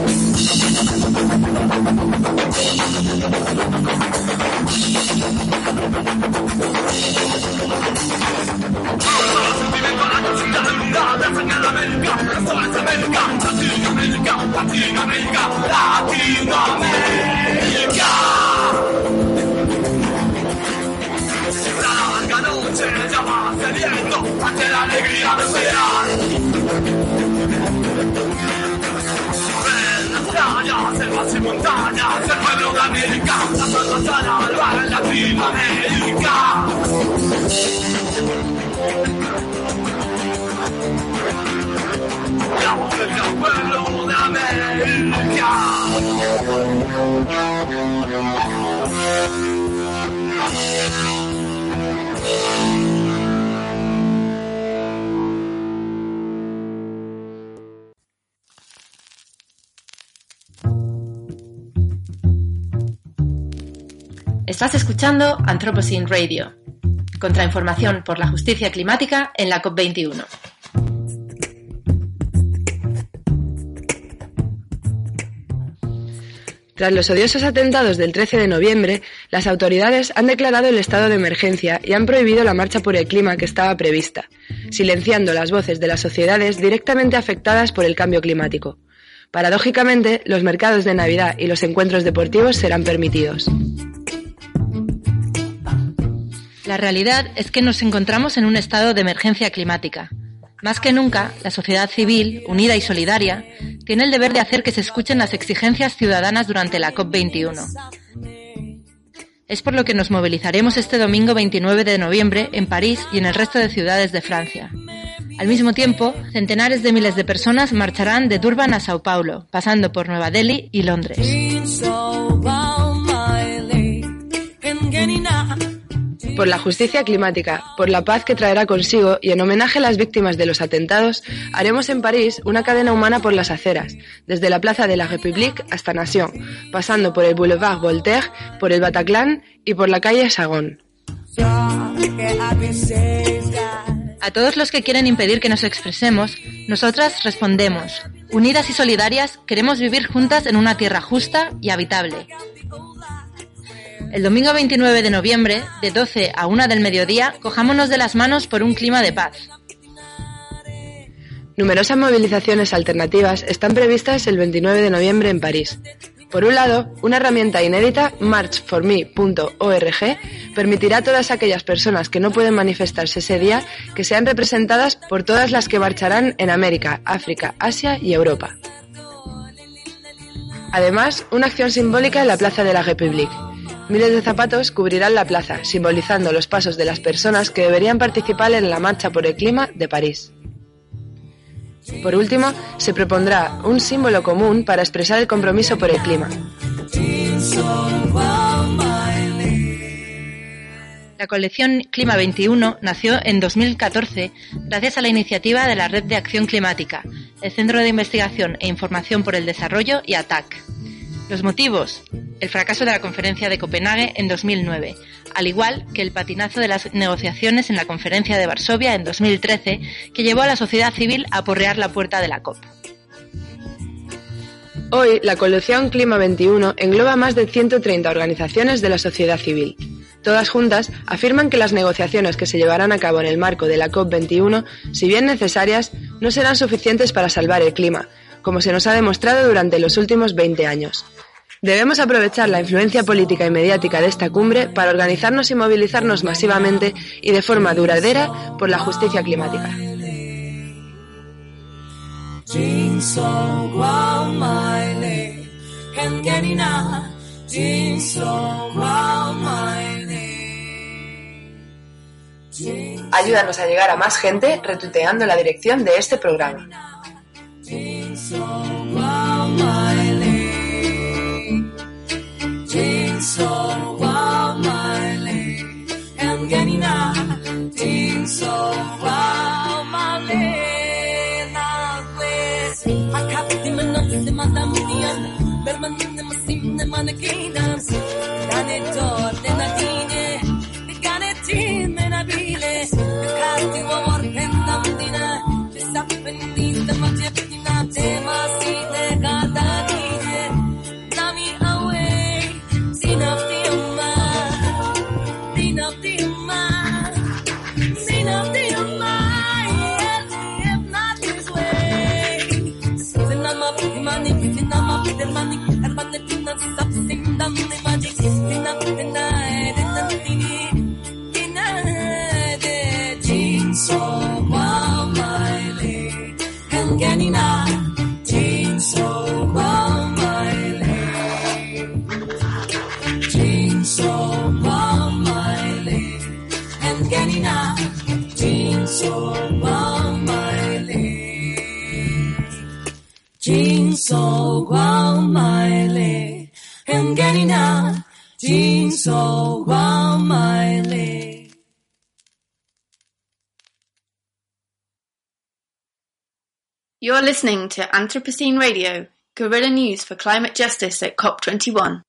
S9: Latinoamérica, Latinoamérica, Latinoamérica, Latinoamérica, Latinoamérica. La larga noche llama sediento ante la alegría de pelear. selvas y montañas del pueblo de América, la salvación alba en Latinoamérica. La voz del gran pueblo de América.
S1: Estás escuchando Anthropocene Radio, contrainformación por la justicia climática en la COP veintiuno.
S3: Tras los odiosos atentados del trece de noviembre, las autoridades han declarado el estado de emergencia y han prohibido la marcha por el clima que estaba prevista, silenciando las voces de las sociedades directamente afectadas por el cambio climático. Paradójicamente, los mercados de Navidad y los encuentros deportivos serán permitidos.
S1: La realidad es que nos encontramos en un estado de emergencia climática. Más que nunca, la sociedad civil, unida y solidaria, tiene el deber de hacer que se escuchen las exigencias ciudadanas durante la COP veintiuno. Es por lo que nos movilizaremos este domingo veintinueve de noviembre en París y en el resto de ciudades de Francia. Al mismo tiempo, centenares de miles de personas marcharán de Durban a Sao Paulo, pasando por Nueva Delhi y Londres.
S3: Por la justicia climática, por la paz que traerá consigo y en homenaje a las víctimas de los atentados, haremos en París una cadena humana por las aceras, desde la Plaza de la République hasta Nation, pasando por el Boulevard Voltaire, por el Bataclan y por la calle Sagón.
S1: A todos los que quieren impedir que nos expresemos, nosotras respondemos: unidas y solidarias, queremos vivir juntas en una tierra justa y habitable. El domingo veintinueve de noviembre, de doce a una del mediodía, cojámonos de las manos por un clima de paz.
S3: Numerosas movilizaciones alternativas están previstas el veintinueve de noviembre en París. Por un lado, una herramienta inédita, march for me punto org, permitirá a todas aquellas personas que no pueden manifestarse ese día que sean representadas por todas las que marcharán en América, África, Asia y Europa. Además, una acción simbólica en la Plaza de la République. Miles de zapatos cubrirán la plaza, simbolizando los pasos de las personas que deberían participar en la Marcha por el Clima de París. Por último, se propondrá un símbolo común para expresar el compromiso por el clima.
S1: La colección Clima veintiuno nació en dos mil catorce gracias a la iniciativa de la Red de Acción Climática, el Centro de Investigación e Información por el Desarrollo y A T A C. Los motivos: el fracaso de la Conferencia de Copenhague en dos mil nueve, al igual que el patinazo de las negociaciones en la Conferencia de Varsovia en dos mil trece, que llevó a la sociedad civil a aporrear la puerta de la COP.
S3: Hoy, la colección Clima veintiuno engloba más de ciento treinta organizaciones de la sociedad civil. Todas juntas afirman que las negociaciones que se llevarán a cabo en el marco de la COP veintiuno, si bien necesarias, no serán suficientes para salvar el clima, como se nos ha demostrado durante los últimos veinte años. Debemos aprovechar la influencia política y mediática de esta cumbre para organizarnos y movilizarnos masivamente y de forma duradera por la justicia climática. Ayúdanos a llegar a más gente retuiteando la dirección de este programa.
S9: So wow, my lady, and getting out, so wow, my lady, now please. I can't see my nuts in my damn hand, but my name is in the mannequins. Got it all, then I did it. Got it in, then I feel it. The car we were working on dinner. This up in these, the magic in our day, my seat, the garden. Money, money, money, money, money, money, money, money, money, money, money, money, money, money, so wa mai le, jing so wa mai le, and getting out, jing so wa mai le.
S10: You're listening to Anthropocene Radio, guerrilla news for climate justice at COP twenty-one.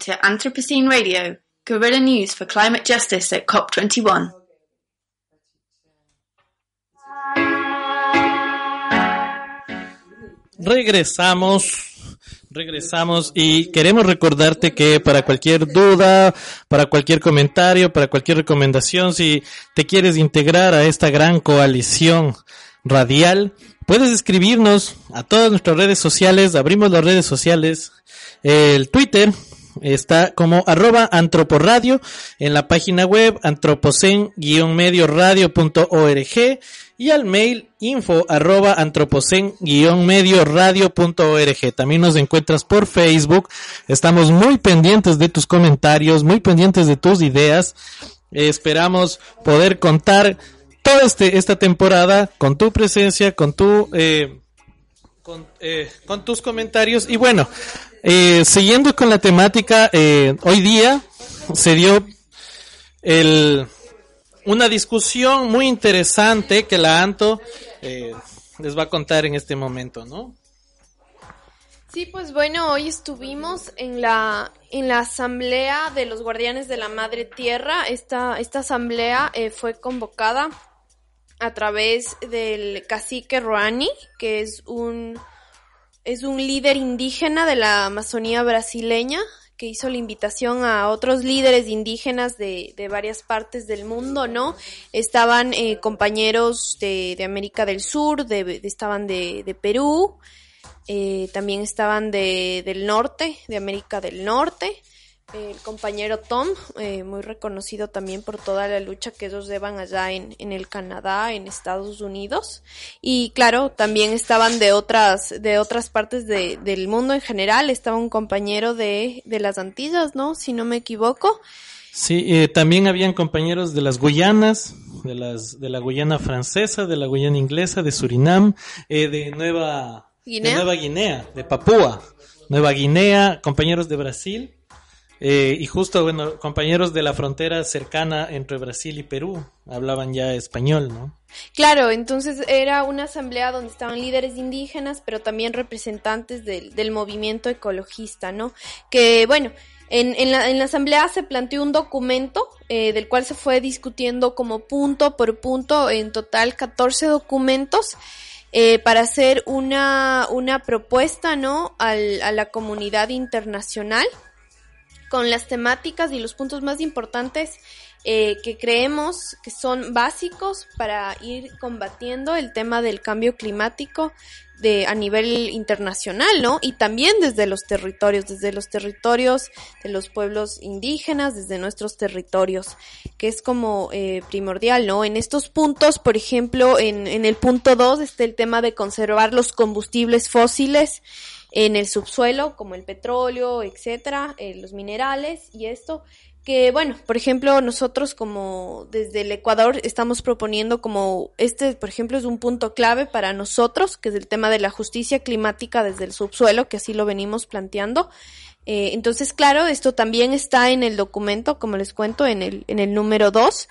S10: to Anthropocene Radio, guerrilla news for climate justice at COP twenty-one.
S2: Regresamos. Regresamos y queremos recordarte que para cualquier duda, para cualquier comentario, para cualquier recomendación, si te quieres integrar a esta gran coalición radial, puedes escribirnos a todas nuestras redes sociales. Abrimos las redes sociales, el Twitter está como arroba antroporadio, en la página web antropocen guion medio radio punto org y al mail info arroba antropocen guion medio radio punto org. También nos encuentras por Facebook. Estamos muy pendientes de tus comentarios, muy pendientes de tus ideas. Eh, esperamos poder contar toda este, esta temporada con tu presencia, con tu eh, con, eh, con tus comentarios. Y bueno, eh, siguiendo con la temática, eh, hoy día se dio el una discusión muy interesante que la Anto eh, les va a contar en este momento, ¿no?
S4: Sí, pues bueno, hoy estuvimos en la en la asamblea de los guardianes de la Madre Tierra. Esta esta asamblea eh, fue convocada a través del cacique Roani, que es un es un líder indígena de la Amazonía brasileña, que hizo la invitación a otros líderes indígenas de, de varias partes del mundo, ¿no? Estaban eh, compañeros de, de América del Sur, de, de, estaban de, de Perú, eh, también estaban de, del norte, de América del Norte, el compañero Tom, eh, muy reconocido también por toda la lucha que ellos llevan allá en, en el Canadá, en Estados Unidos, y claro, también estaban de otras de otras partes de, del mundo en general. Estaba un compañero de, de las Antillas, ¿no? Si no me equivoco.
S2: Sí, eh, también habían compañeros de las Guyanas, de las de la Guyana francesa, de la Guyana inglesa, de Surinam, eh, de Nueva
S4: ¿Guinea?
S2: de Nueva Guinea, de Papúa, Nueva Guinea, compañeros de Brasil. Eh, y justo, bueno, compañeros de la frontera cercana entre Brasil y Perú hablaban ya español, ¿no?
S4: Claro, entonces era una asamblea donde estaban líderes indígenas, pero también representantes del, del movimiento ecologista, ¿no? Que, bueno, en, en, la, en la asamblea se planteó un documento eh, del cual se fue discutiendo como punto por punto, en total catorce documentos, eh, para hacer una, una propuesta, ¿no? Al, a la comunidad internacional, con las temáticas y los puntos más importantes eh, que creemos que son básicos para ir combatiendo el tema del cambio climático de a nivel internacional, ¿no? Y también desde los territorios, desde los territorios de los pueblos indígenas, desde nuestros territorios, que es como eh, primordial, ¿no? En estos puntos, por ejemplo, en, en el punto dos está el tema de conservar los combustibles fósiles en el subsuelo, como el petróleo, etcétera, eh, los minerales y esto, que bueno, por ejemplo, nosotros como desde el Ecuador estamos proponiendo como este, por ejemplo, es un punto clave para nosotros, que es el tema de la justicia climática desde el subsuelo, que así lo venimos planteando. Eh, entonces, claro, esto también está en el documento, como les cuento, en el, en el número dos.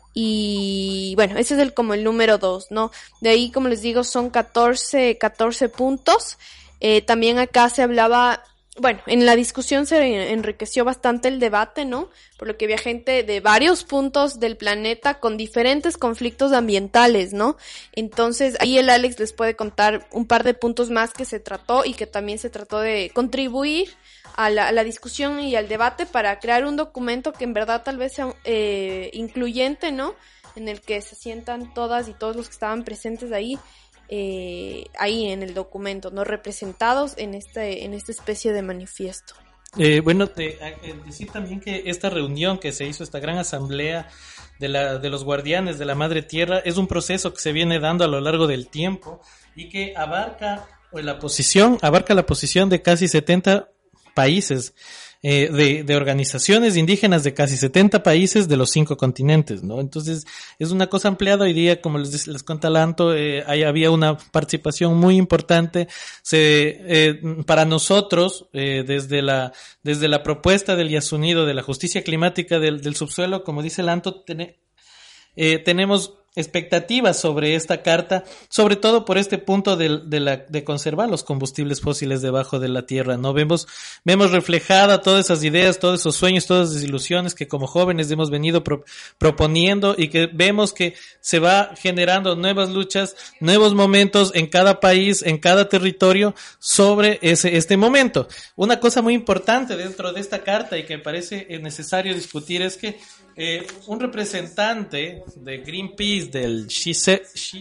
S4: Y bueno, ese es el como el número dos, ¿no? De ahí, como les digo, son catorce, catorce puntos. Eh, también acá se hablaba, bueno, en la discusión se enriqueció bastante el debate, ¿no? Por lo que había gente de varios puntos del planeta con diferentes conflictos ambientales, ¿no? Entonces, ahí el Alex les puede contar un par de puntos más que se trató y que también se trató de contribuir a la, a la discusión y al debate para crear un documento que en verdad tal vez sea eh, incluyente, ¿no? En el que se sientan todas y todos los que estaban presentes ahí. Eh, ahí en el documento, no representados en este en esta especie de manifiesto.
S2: Eh, bueno, te, eh, decir también que esta reunión que se hizo, esta gran asamblea de la de los guardianes de la Madre Tierra, es un proceso que se viene dando a lo largo del tiempo y que abarca o la posición abarca la posición de casi setenta países, eh, de, de organizaciones indígenas de casi setenta países de los cinco continentes, ¿no? Entonces, es una cosa ampliada. Hoy día, como les, les cuenta Lanto, eh, ahí había una participación muy importante. Se, eh, para nosotros, eh, desde la, desde la propuesta del Yasunido de la justicia climática del, del subsuelo, como dice Lanto, ten, eh, tenemos expectativas sobre esta carta, sobre todo por este punto de, de, la, de conservar los combustibles fósiles debajo de la tierra, ¿no? Vemos, vemos reflejada todas esas ideas, todos esos sueños, todas esas ilusiones que como jóvenes hemos venido pro, proponiendo y que vemos que se va generando nuevas luchas, nuevos momentos en cada país, en cada territorio sobre ese, este momento. Una cosa muy importante dentro de esta carta y que me parece necesario discutir es que eh, un representante de Greenpeace, del Sea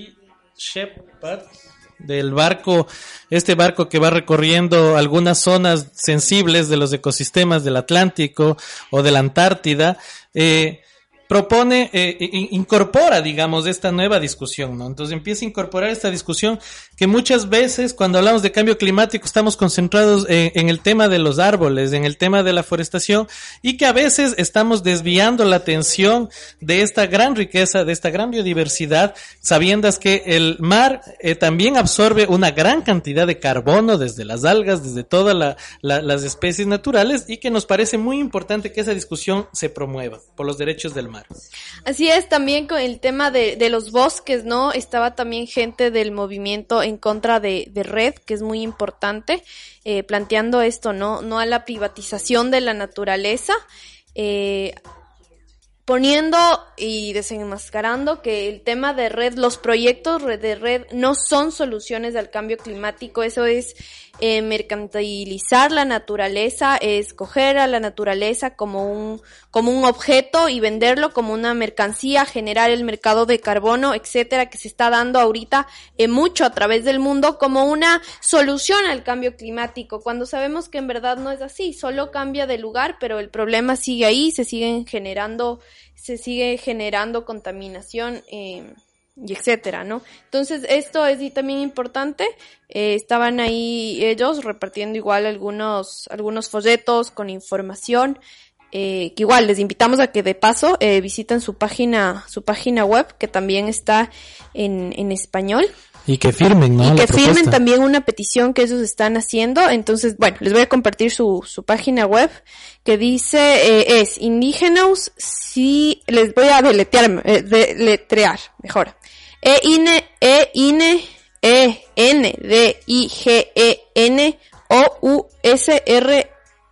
S2: Shepherd, del barco, este barco que va recorriendo algunas zonas sensibles de los ecosistemas del Atlántico o de la Antártida, eh, propone, eh, incorpora, digamos, esta nueva discusión, ¿no? Entonces empieza a incorporar esta discusión que muchas veces cuando hablamos de cambio climático estamos concentrados en, en el tema de los árboles, en el tema de la forestación y que a veces estamos desviando la atención de esta gran riqueza, de esta gran biodiversidad, sabiendo que el mar eh, también absorbe una gran cantidad de carbono desde las algas, desde todas la, la, las especies naturales y que nos parece muy importante que esa discusión se promueva por los derechos del mar.
S4: Así es, también con el tema de, de los bosques, ¿no? Estaba también gente del movimiento en contra de, de Red, que es muy importante, eh, planteando esto, ¿no? No a la privatización de la naturaleza, eh, poniendo y desenmascarando que el tema de Red, los proyectos de Red no son soluciones al cambio climático, eso es eh, mercantilizar la naturaleza, es coger a la naturaleza como un como un objeto y venderlo como una mercancía, generar el mercado de carbono, etcétera, que se está dando ahorita eh, mucho a través del mundo como una solución al cambio climático, cuando sabemos que en verdad no es así, solo cambia de lugar, pero el problema sigue ahí, se siguen generando se sigue generando contaminación eh, y etcétera, ¿no? Entonces esto es y también importante, eh, estaban ahí ellos repartiendo igual algunos algunos folletos con información, eh, que igual les invitamos a que de paso eh, visiten su página su página web que también está en en español.
S2: Y que firmen, ¿no?
S4: Y que
S2: la
S4: firmen
S2: propuesta.
S4: también una petición que ellos están haciendo. Entonces, bueno, les voy a compartir su, su página web que dice, eh, es indígenas, si, les voy a deletrear, eh, deletrear, mejor. E N, E N, E N, D, I, G, E, N, O, U, S, R,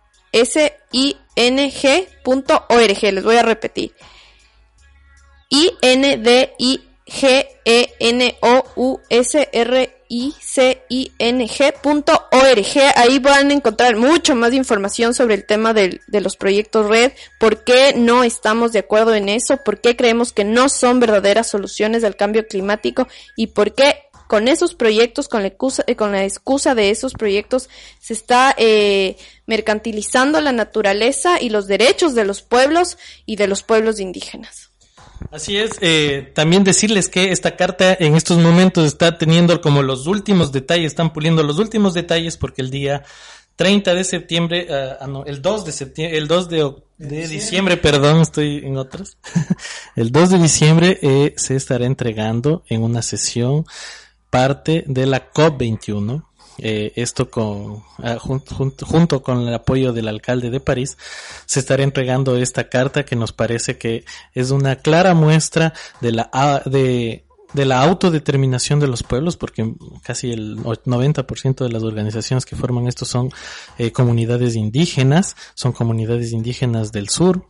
S4: S, I, N, G, punto O R G. Les voy a repetir. I, N, D, I, G E N O U S R I C I N G punto O R G. Ahí van a encontrar mucho más información sobre el tema de, de los proyectos Red, por qué no estamos de acuerdo en eso, por qué creemos que no son verdaderas soluciones al cambio climático y por qué con esos proyectos, con la excusa, con la excusa de esos proyectos, se está eh, mercantilizando la naturaleza y los derechos de los pueblos y de los pueblos indígenas.
S2: Así es, eh, también decirles que esta carta en estos momentos está teniendo como los últimos detalles, están puliendo los últimos detalles porque el día treinta de septiembre, uh, ah, no, el dos de septiembre, el dos de, de diciembre, perdón, estoy en otras, el dos de diciembre eh, se estará entregando en una sesión parte de la COP veintiuno. Eh, esto con uh, junto, junto, junto con el apoyo del alcalde de París se estará entregando esta carta que nos parece que es una clara muestra de la de, de la autodeterminación de los pueblos, porque casi el noventa por ciento de las organizaciones que forman esto son eh, comunidades indígenas, son comunidades indígenas del sur,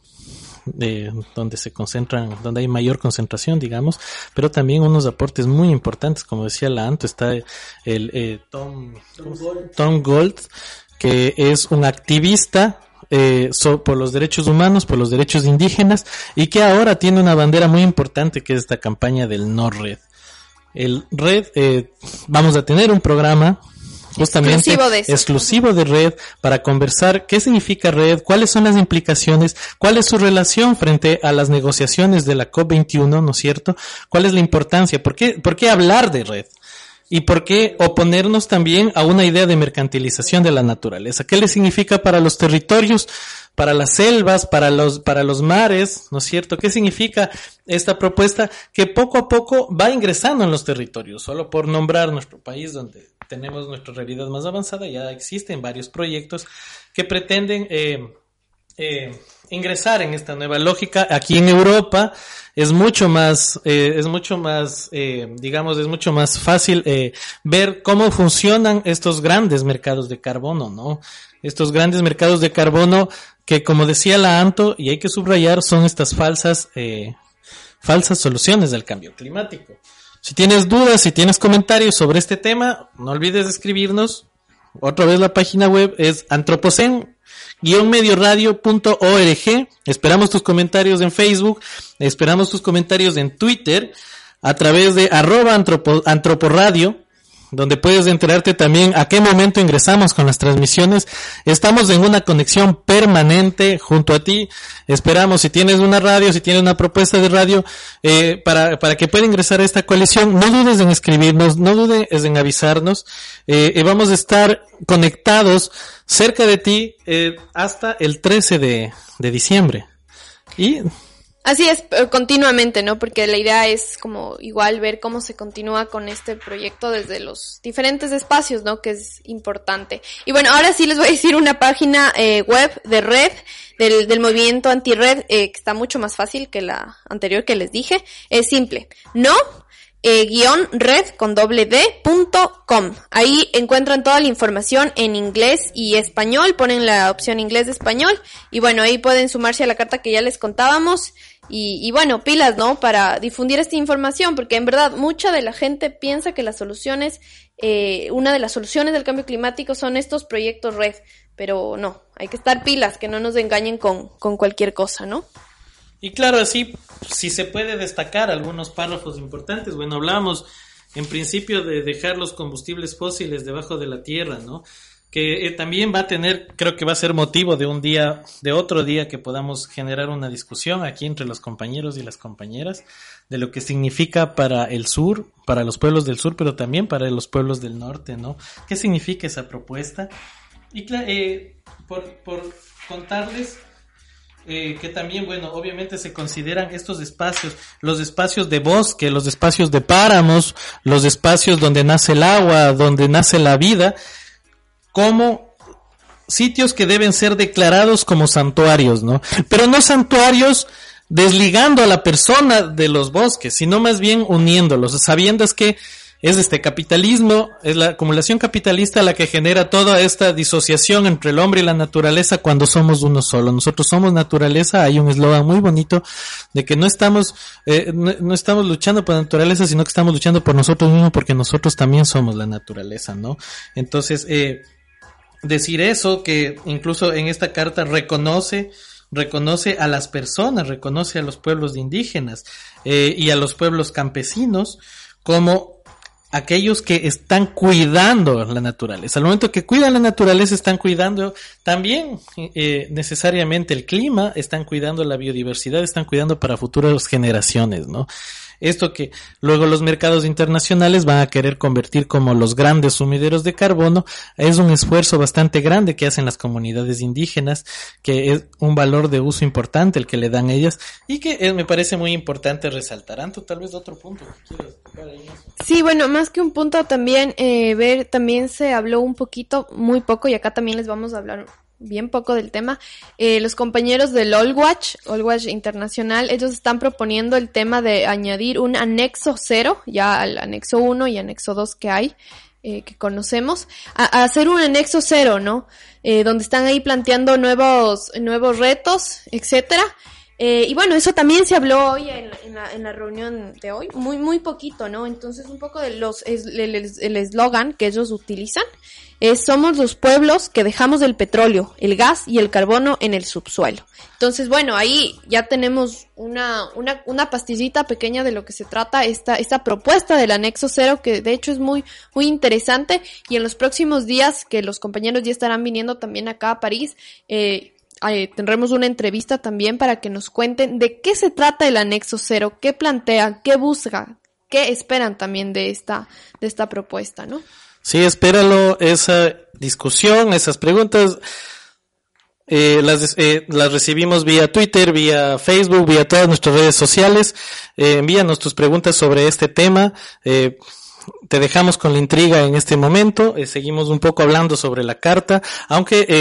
S2: de donde se concentran, donde hay mayor concentración, digamos, pero también unos aportes muy importantes, como decía la Anto, está el, el eh, Tom, Tom Gold, que es un activista eh, so, por los derechos humanos, por los derechos indígenas, y que ahora tiene una bandera muy importante que es esta campaña del No Red. El Red, eh, vamos a tener un programa justamente
S4: exclusivo de,
S2: exclusivo de Red para conversar qué significa Red, cuáles son las implicaciones, cuál es su relación frente a las negociaciones de la COP veintiuno, ¿no es cierto? ¿Cuál es la importancia? ¿Por qué, por qué hablar de Red? ¿Y por qué oponernos también a una idea de mercantilización de la naturaleza? ¿Qué le significa para los territorios, para las selvas, para los, para los mares, ¿no es cierto? ¿Qué significa esta propuesta que poco a poco va ingresando en los territorios? Solo por nombrar nuestro país donde tenemos nuestra realidad más avanzada, ya existen varios proyectos que pretenden eh, eh, ingresar en esta nueva lógica. Aquí en Europa es mucho más, eh, es mucho más, eh, digamos, es mucho más fácil eh, ver cómo funcionan estos grandes mercados de carbono, ¿no? Estos grandes mercados de carbono que, como decía la Anto, y hay que subrayar, son estas falsas, eh, falsas soluciones del cambio climático. Si tienes dudas, si tienes comentarios sobre este tema, no olvides escribirnos. Otra vez la página web es antropocen guion medio radio punto org. Esperamos tus comentarios en Facebook, esperamos tus comentarios en Twitter, a través de arroba antropo, antroporadio, donde puedes enterarte también a qué momento ingresamos con las transmisiones. Estamos en una conexión permanente junto a ti. Esperamos, si tienes una radio, si tienes una propuesta de radio, eh, para, para que pueda ingresar a esta coalición, no dudes en escribirnos, no dudes en avisarnos. Eh, eh, vamos a estar conectados cerca de ti, eh, hasta el trece de diciembre. Y
S4: así es, continuamente, ¿no? Porque la idea es como igual ver cómo se continúa con este proyecto desde los diferentes espacios, ¿no? Que es importante. Y bueno, ahora sí les voy a decir una página eh, web de red, del, del movimiento anti-red, eh, que está mucho más fácil que la anterior que les dije. Es simple, no eh, guión red con doble d punto com. Ahí encuentran toda la información en inglés y español, ponen la opción inglés de español, y bueno, ahí pueden sumarse a la carta que ya les contábamos. Y, y bueno, pilas, ¿no? Para difundir esta información, porque en verdad mucha de la gente piensa que las soluciones, eh, una de las soluciones del cambio climático son estos proyectos red, pero no, hay que estar pilas, que no nos engañen con, con cualquier cosa, ¿no?
S2: Y claro, así, si se puede destacar algunos párrafos importantes. Bueno, hablamos en principio de dejar los combustibles fósiles debajo de la tierra, ¿no? Que eh, también va a tener, creo que va a ser motivo de un día, de otro día que podamos generar una discusión aquí entre los compañeros y las compañeras de lo que significa para el sur, para los pueblos del sur, pero también para los pueblos del norte, ¿no? ¿Qué significa esa propuesta? Y eh, por, por contarles eh, que también, bueno, obviamente se consideran estos espacios, los espacios de bosque, los espacios de páramos, los espacios donde nace el agua, donde nace la vida, como sitios que deben ser declarados como santuarios, ¿no? Pero no santuarios desligando a la persona de los bosques, sino más bien uniéndolos, sabiendo es que es este capitalismo, es la acumulación capitalista la que genera toda esta disociación entre el hombre y la naturaleza cuando somos uno solo. Nosotros somos naturaleza. Hay un eslogan muy bonito de que no estamos eh, no, no estamos luchando por la naturaleza, sino que estamos luchando por nosotros mismos, porque nosotros también somos la naturaleza, ¿no? Entonces, eh, decir eso, que incluso en esta carta reconoce reconoce a las personas, reconoce a los pueblos indígenas eh, y a los pueblos campesinos como aquellos que están cuidando la naturaleza. Al momento que cuidan la naturaleza, están cuidando también eh, necesariamente el clima, están cuidando la biodiversidad, están cuidando para futuras generaciones, ¿no? Esto que luego los mercados internacionales van a querer convertir como los grandes sumideros de carbono, es un esfuerzo bastante grande que hacen las comunidades indígenas, que es un valor de uso importante el que le dan ellas, y que es, me parece muy importante resaltar. Anto, tal vez otro punto que quieras tocar ahí más.
S4: Sí, bueno, más que un punto también, eh, ver, también se habló un poquito, muy poco, y acá también les vamos a hablar bien poco del tema. Eh, los compañeros del All Watch, All Watch Internacional, ellos están proponiendo el tema de añadir un anexo cero, ya al anexo uno y anexo dos que hay, eh, que conocemos, a, a hacer un anexo cero, ¿no? Eh, donde están ahí planteando nuevos, nuevos retos, etcétera. Eh, y bueno, eso también se habló hoy en, en, la, en la reunión de hoy, muy muy poquito, ¿no? Entonces un poco de los es, el eslogan que ellos utilizan es: somos los pueblos que dejamos el petróleo, el gas y el carbono en el subsuelo. Entonces, bueno, ahí ya tenemos una una una pastillita pequeña de lo que se trata esta esta propuesta del anexo cero, que de hecho es muy muy interesante, y en los próximos días que los compañeros ya estarán viniendo también acá a París, eh Eh, tendremos una entrevista también para que nos cuenten de qué se trata el anexo cero, qué plantea, qué busca, qué esperan también de esta de esta propuesta, ¿no?
S2: Sí, espéralo, esa discusión, esas preguntas, eh, las eh, las recibimos vía Twitter, vía Facebook, vía todas nuestras redes sociales. Eh, envíanos tus preguntas sobre este tema. Eh, te dejamos con la intriga en este momento. Eh, seguimos un poco hablando sobre la carta, aunque eh,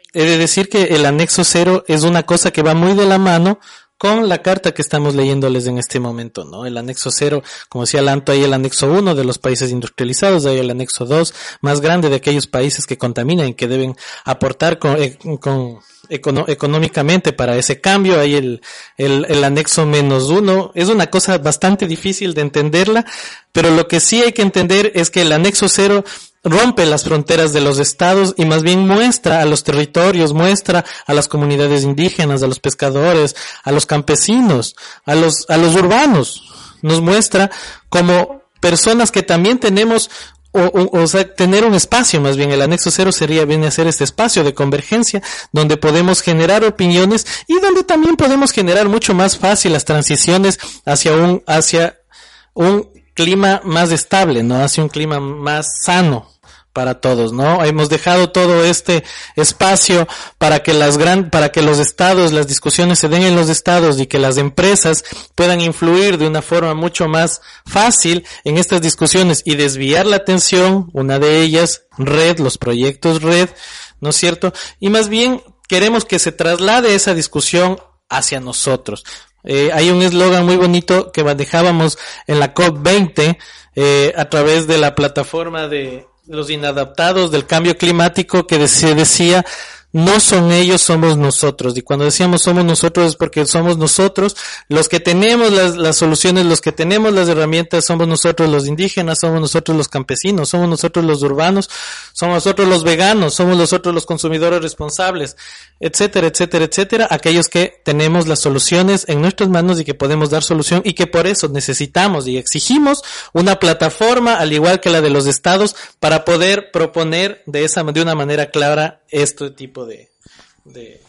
S2: he de decir que el anexo cero es una cosa que va muy de la mano con la carta que estamos leyéndoles en este momento, ¿no? El anexo cero, como decía Lanto, hay el anexo uno de los países industrializados, hay el anexo dos, más grande de aquellos países que contaminan y que deben aportar con, eh, con econo- económicamente para ese cambio, hay el, el, el anexo menos uno, es una cosa bastante difícil de entenderla, pero lo que sí hay que entender es que el anexo cero rompe las fronteras de los estados y más bien muestra a los territorios, muestra a las comunidades indígenas, a los pescadores, a los campesinos, a los, a los urbanos. Nos muestra como personas que también tenemos, o, o, o sea, tener un espacio, más bien el anexo cero sería, viene a ser este espacio de convergencia donde podemos generar opiniones y donde también podemos generar mucho más fácil las transiciones hacia un, hacia un clima más estable, ¿no? Hacia un clima más sano para todos, ¿no? Hemos dejado todo este espacio para que las gran, para que los estados, las discusiones se den en los estados y que las empresas puedan influir de una forma mucho más fácil en estas discusiones y desviar la atención, una de ellas, red, los proyectos red, ¿no es cierto? Y más bien queremos que se traslade esa discusión hacia nosotros. Eh, hay un eslogan muy bonito que manejábamos en la COP veinte, eh, a través de la plataforma de los inadaptados del cambio climático, que se decía, no son ellos, somos nosotros. Y cuando decíamos somos nosotros es porque somos nosotros los que tenemos las, las soluciones, los que tenemos las herramientas, somos nosotros los indígenas, somos nosotros los campesinos, somos nosotros los urbanos, somos nosotros los veganos, somos nosotros los consumidores responsables, etcétera, etcétera, etcétera, aquellos que tenemos las soluciones en nuestras manos y que podemos dar solución y que por eso necesitamos y exigimos una plataforma al igual que la de los estados para poder proponer de esa, de una manera clara este tipo de, de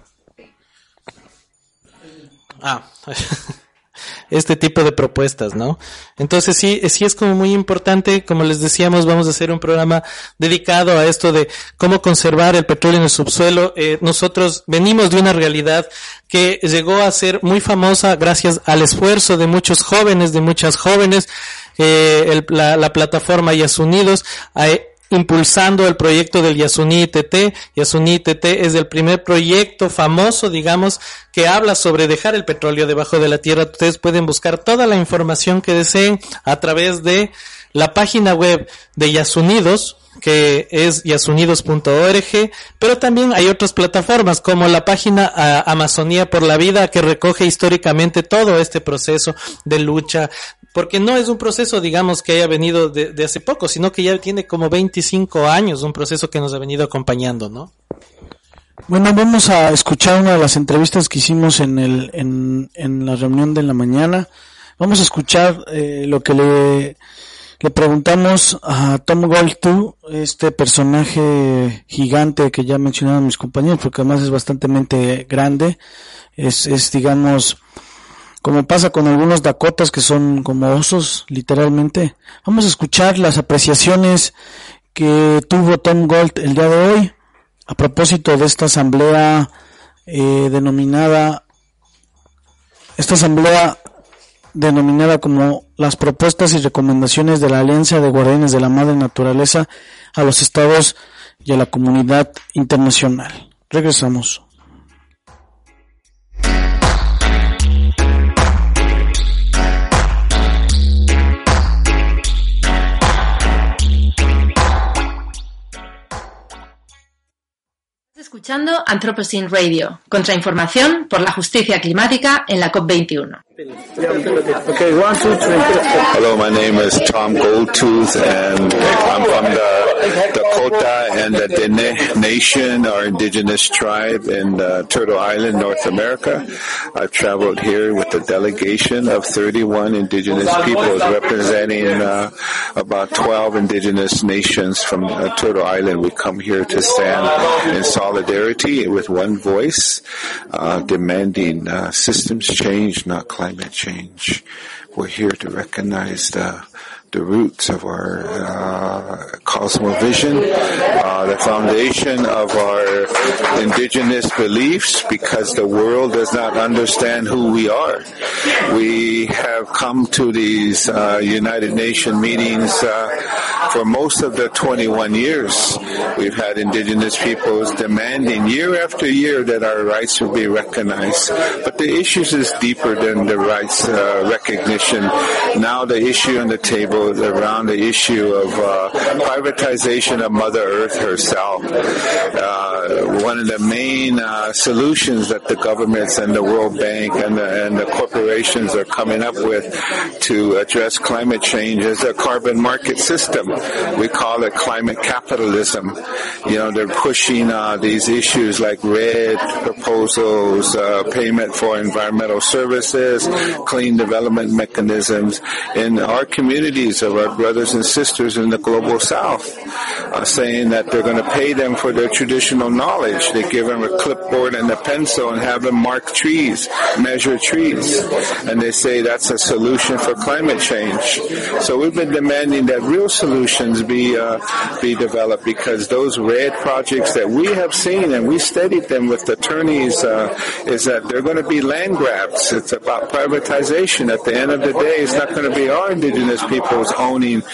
S2: ah este tipo de propuestas, ¿no? Entonces sí, sí es como muy importante, como les decíamos, vamos a hacer un programa dedicado a esto de cómo conservar el petróleo en el subsuelo. Eh, nosotros venimos de una realidad que llegó a ser muy famosa gracias al esfuerzo de muchos jóvenes, de muchas jóvenes, eh, el, la, la plataforma Yasunidos, eh, impulsando el proyecto del Yasuní I T T. Yasuní I T T es el primer proyecto famoso, digamos, que habla sobre dejar el petróleo debajo de la tierra. Ustedes pueden buscar toda la información que deseen a través de la página web de Yasunidos, que es yasunidos punto org, pero también hay otras plataformas como la página uh, Amazonía por la Vida, que recoge históricamente todo este proceso de lucha, porque no es un proceso, digamos, que haya venido de, de hace poco, sino que ya tiene como veinticinco años, un proceso que nos ha venido acompañando, ¿no?
S8: Bueno, vamos a escuchar una de las entrevistas que hicimos en el en, en la reunión de la mañana. Vamos a escuchar eh, lo que le le preguntamos a Tom Goldtu, este personaje gigante que ya mencionaron mis compañeros, porque además es bastante grande, es, es digamos, como pasa con algunos dakotas que son como osos, literalmente. Vamos a escuchar las apreciaciones que tuvo Tom Gold el día de hoy, a propósito de esta asamblea eh, denominada, esta asamblea denominada como las propuestas y recomendaciones de la Alianza de Guardianes de la Madre Naturaleza a los estados y a la comunidad internacional. Regresamos.
S1: Escuchando Anthropocene Radio, contrainformación por la justicia climática en la COP veintiuno.
S11: Hello, my name is Tom Goldtooth, and I'm from the Dakota and the Dene Nation, our indigenous tribe in uh, Turtle Island, North America. I've traveled here with a delegation of thirty-one indigenous peoples representing uh, about twelve indigenous nations from uh, Turtle Island. We come here to stand in solidarity with one voice, uh, demanding uh, systems change, not climate change. We're here to recognize the the roots of our uh, cosmovision, uh, the foundation of our indigenous beliefs, because the world does not understand who we are. We have come to these uh, United Nations meetings uh, for most of the twenty-one years. We've had indigenous peoples demanding year after year that our rights will be recognized. But the issues is deeper than the rights uh, recognition. Now the issue on the table is around the issue of uh, privatization of Mother Earth herself. Uh, one of the main uh, solutions that the governments and the World Bank and the, and the corporations are coming up with to address climate change is a carbon market system. We call it climate capitalism. You know, they're pushing uh, these issues like RED proposals, uh, payment for environmental services, clean development mechanisms in our communities of our brothers and sisters in the global south, uh, saying that they're going to pay them for their traditional knowledge. They give them a clipboard and a pencil and have them mark trees, measure trees, and they say that's a solution for climate change. So we've been demanding that real solutions be uh, be developed, because those RED projects that we have seen, and we studied them with attorneys, uh, is that they're going to be land grabs. It's about privatization. At the end of the day, it's not going to be our indigenous peoples owning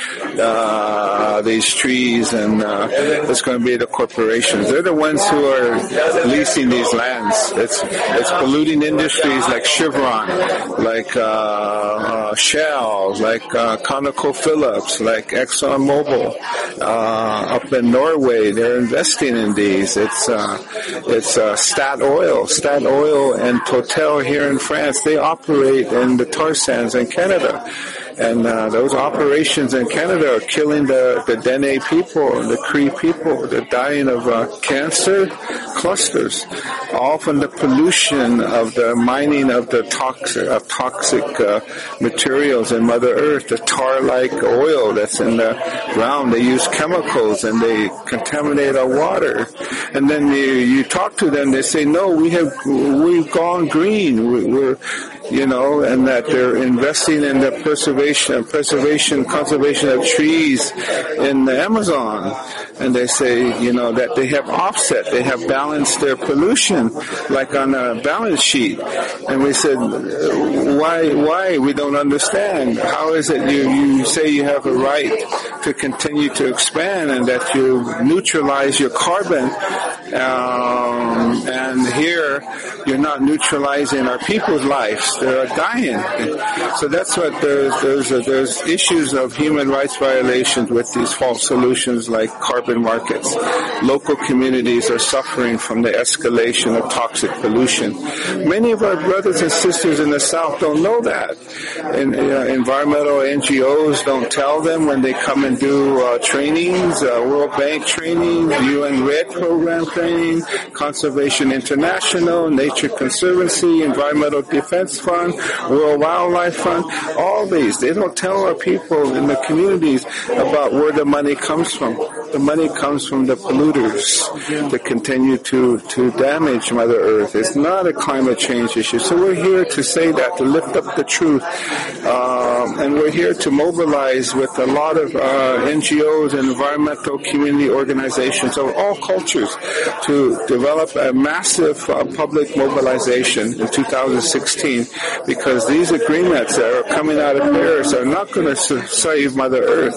S11: uh, these trees, and uh, it's going to be the corporations. They're the ones who are leasing these lands. It's it's polluting industries like Chevron, like uh, uh, Shell, like uh, ConocoPhillips, like ExxonMobil. Uh, up in Norway, they're investing in these. It's uh, it's uh, Statoil, Statoil and Total here in France. They operate in the tar sands in Canada. And uh, those operations in Canada are killing the, the Dene people, the Cree people. They're dying of uh, cancer clusters, all from the pollution of the mining of the toxic, of toxic uh, materials in Mother Earth, the tar-like oil that's in the ground. They use chemicals and they contaminate our water. And then you, you talk to them, they say, no, we have, we've gone green. We, we're, you know, and that they're investing in the preservation, preservation, conservation of trees in the Amazon. And they say, you know, that they have offset, they have balanced their pollution, like on a balance sheet. And we said, why, why? We don't understand. How is it you, you say you have a right to continue to expand and that you neutralize your carbon, um, and here you're not neutralizing our people's lives. They are dying. So that's what there's, there's, a, there's issues of human rights violations with these false solutions like carbon markets. Local communities are suffering from the escalation of toxic pollution. Many of our brothers and sisters in the South don't know that. And, uh, environmental N G Os don't tell them when they come and do uh, trainings, uh, World Bank trainings, U N RED program training, Conservation International, Nature Conservancy, Environmental Defense Fund, World Wildlife Fund, all these. They don't tell our people in the communities about where the money comes from. The money comes from the polluters that continue to, to damage Mother Earth. It's not a climate change issue. So we're here to say that, to lift up the truth. Um, and we're here to mobilize with a lot of uh, N G Os and environmental community organizations of all cultures to develop a massive uh, public mobilization in two thousand sixteen, because these agreements that are coming out of Paris are not going to save Mother Earth.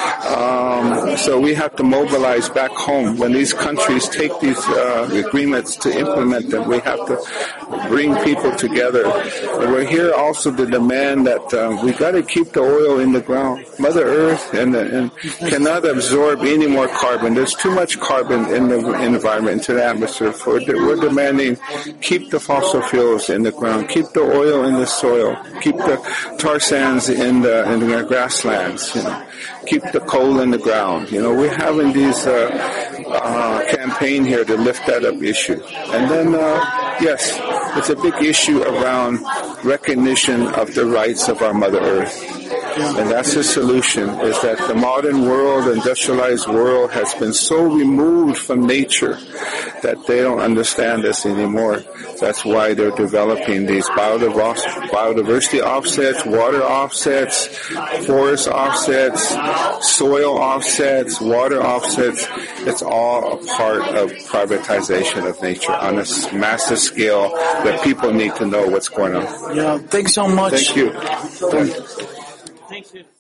S11: Um, so we have to mobilize back home. When these countries take these uh, agreements to implement them, we have to bring people together. And we're here also to demand that uh, we got to keep the oil in the ground. Mother Earth and, and cannot absorb any more carbon. There's too much carbon in the environment, into the atmosphere. For we're demanding keep the fossil fuels in the ground, keep the oil in the soil, keep the tar sands in the in the grasslands. You know, keep the coal in the ground. You know, we're having these uh, uh, campaign here to lift that up issue. And then, uh, yes, it's a big issue around recognition of the rights of our Mother Earth. And that's the solution, is that the modern world, industrialized world, has been so removed from nature that they don't understand this anymore. That's why they're developing these biodiversity offsets, water offsets, forest offsets, soil offsets, water offsets. It's all a part of privatization of nature on a massive scale that people need to know what's going on.
S8: Yeah, thanks so much.
S11: Thank you.
S8: Thank you.
S2: Thank you.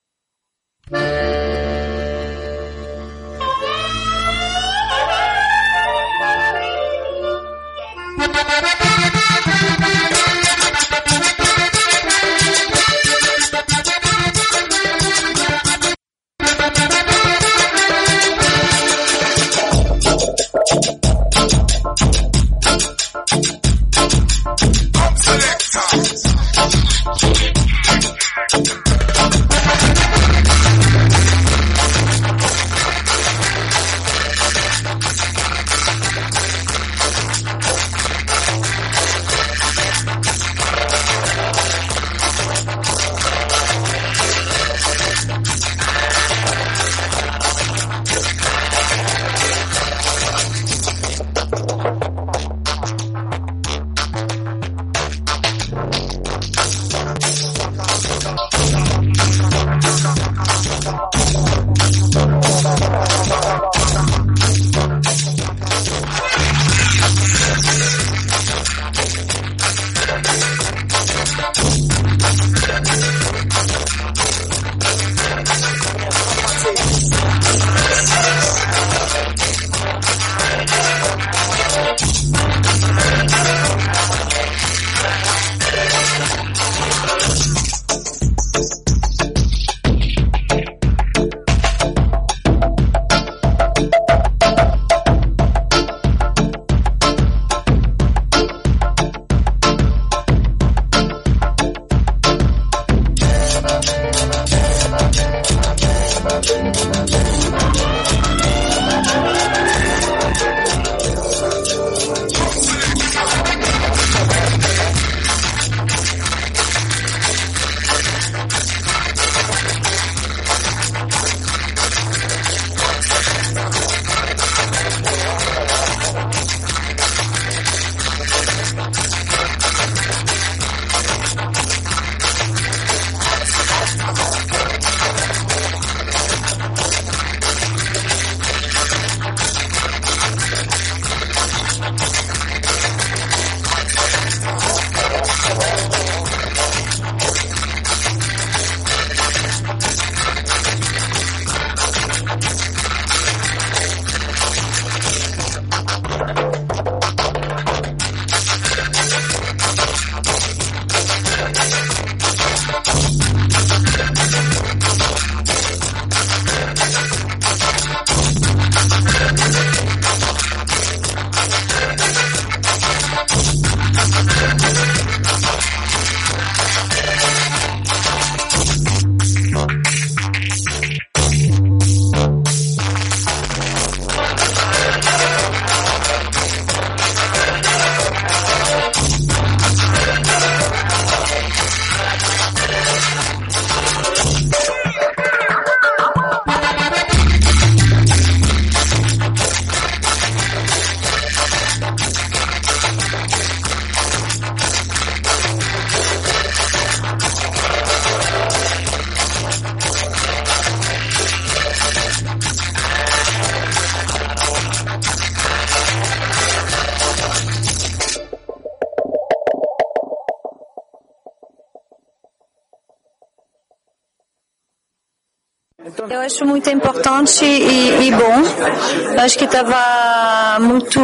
S12: Eu acho muito importante e, e bom. Acho que estava muito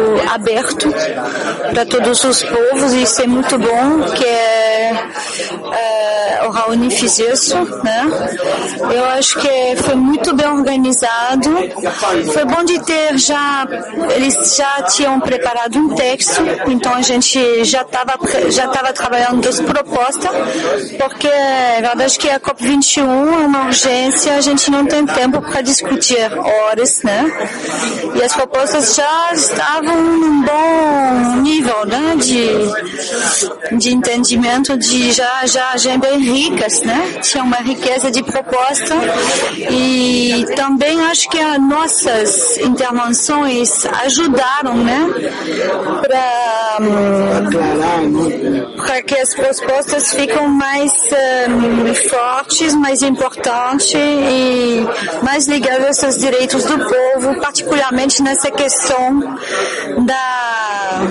S12: aberto para todos os povos e isso é muito bom que é, é, o Raoni fez isso, né? Eu acho que foi muito bem organizado. Foi bom de ter já, eles já tinham preparado um texto, então a gente já estava já estava trabalhando as propostas, porque eu acho que a COP vinte e um é uma urgência. A gente gente não tem tempo para discutir horas, né? E as propostas já estavam num bom nível, né? De, de entendimento, de já, já, já bem ricas, né? Tinha uma riqueza de proposta e também acho que as nossas intervenções ajudaram, né? Para para que as propostas ficam mais um, fortes, mais importantes e mais ligadas aos direitos do povo, particularmente nessa questão da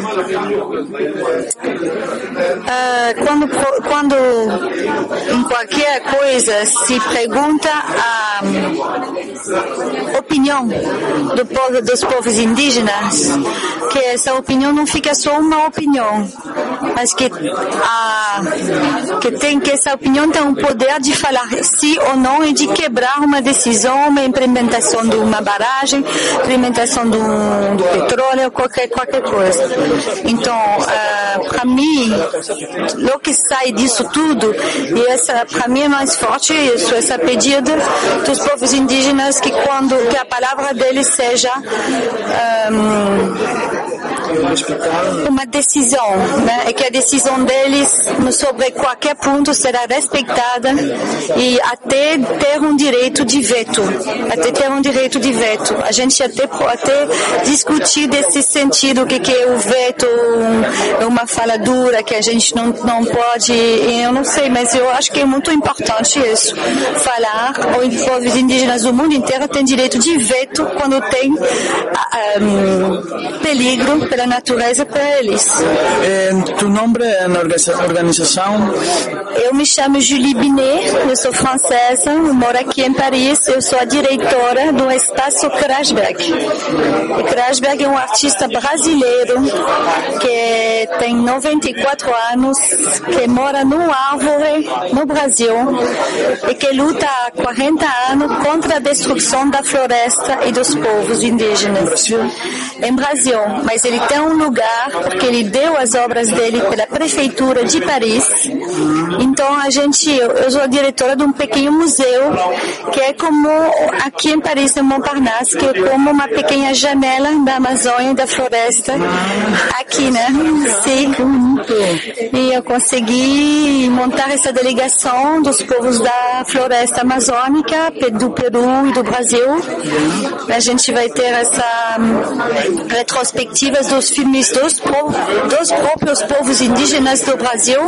S12: uh, quando quando em qualquer coisa se pergunta a opinião do povo, dos povos indígenas, que essa opinião não fica só uma opinião, mas que a que tem que essa opinião tem o poder de falar sim ou não e de quebrar uma decisão, uma implementação de uma barragem, implementação do, do petróleo, qualquer qualquer coisa. Então, uh, para mim, o que sai disso tudo, e essa para mim é mais forte isso, essa pedida dos povos indígenas que quando que a palavra deles seja um, uma decisão, né? E que a decisão deles sobre qualquer ponto será respeitada e até ter um direito de veto, até ter um direito de veto. A gente até até discutir desse sentido que que é o veto, um, uma fala dura que a gente não não pode, eu não sei, mas eu acho que é muito importante isso, falar os povos indígenas do mundo inteiro têm direito de veto quando tem um, peligro pela natureza para eles.
S8: Eh, tu nome na organização?
S12: Eu me chamo Julie Binet, eu sou francesa, eu moro aqui em Paris, eu sou a diretora do Espaço Krasberg. O Krasberg é um artista brasileiro que tem noventa e quatro anos, que mora numa árvore no Brasil e que luta há quarenta anos contra a destruição da floresta e dos povos indígenas. Em Brasil, mas ele tem um lugar porque ele deu as obras dele pela prefeitura de Paris. Então a gente, eu sou a diretora de um pequeno museu que é como aqui em Paris, em Montparnasse, que é como uma pequena janela da Amazônia e da floresta aqui, né? Sim. E eu consegui montar essa delegação dos povos da floresta amazônica, do Peru e do Brasil. A gente vai ter essa um, retrospectivas dos filmes dos, povos, dos próprios povos indígenas do Brasil,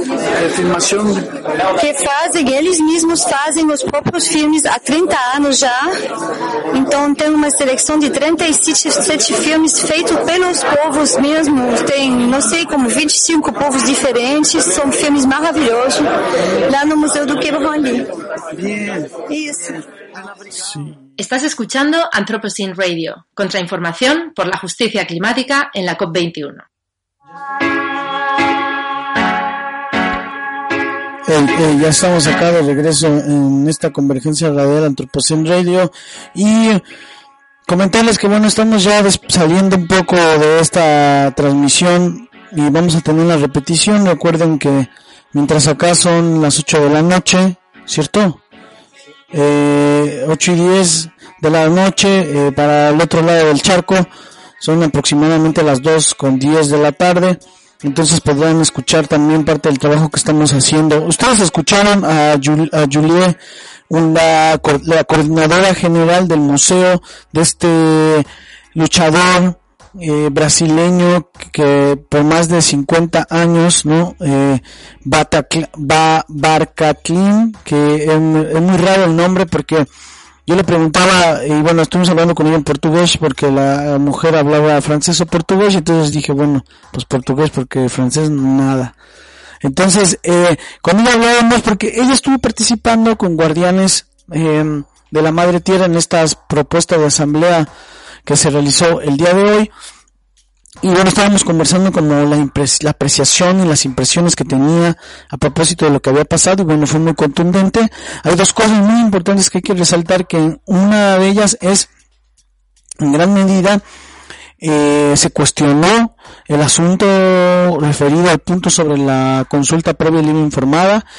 S12: que fazem, eles mesmos fazem os próprios filmes há trinta anos já. Então tem uma seleção de trinta e sete filmes feitos pelos povos mesmos. Tem, não sei, como vinte e cinco povos diferentes. São filmes maravilhosos lá no Museu do Quai Branly. Isso.
S1: Sí. Estás escuchando Anthropocene Radio, contrainformación por la justicia climática en la COP veintiuno.
S8: Eh, eh, ya estamos acá de regreso en esta convergencia radial Anthropocene Radio y comentarles que bueno, estamos ya des- saliendo un poco de esta transmisión y vamos a tener una repetición. Recuerden que mientras acá son las ocho de la noche, ¿cierto? Eh, ocho y diez de la noche, eh, para el otro lado del charco son aproximadamente las dos con diez de la tarde. Entonces podrán escuchar también parte del trabajo que estamos haciendo. Ustedes escucharon a, Jul- a Julie, una, la coordinadora general del museo, de este luchador eh, brasileño que por más de cincuenta años, ¿no? Eh, Batacl- ba- Barcatlin, que es, es muy raro el nombre porque yo le preguntaba, y bueno, estuvimos hablando con ella en portugués porque la mujer hablaba francés o portugués, y entonces dije, bueno, pues portugués porque francés nada. Entonces, eh, con ella hablábamos porque ella estuvo participando con Guardianes eh, de la Madre Tierra en estas propuestas de asamblea que se realizó el día de hoy. Y bueno, estábamos conversando como la, impres- la apreciación y las impresiones que tenía a propósito de lo que había pasado, y bueno, fue muy contundente. Hay dos cosas muy importantes que hay que resaltar, que una de ellas es, en gran medida, eh, se cuestionó el asunto referido al punto sobre la consulta previa y libre informada.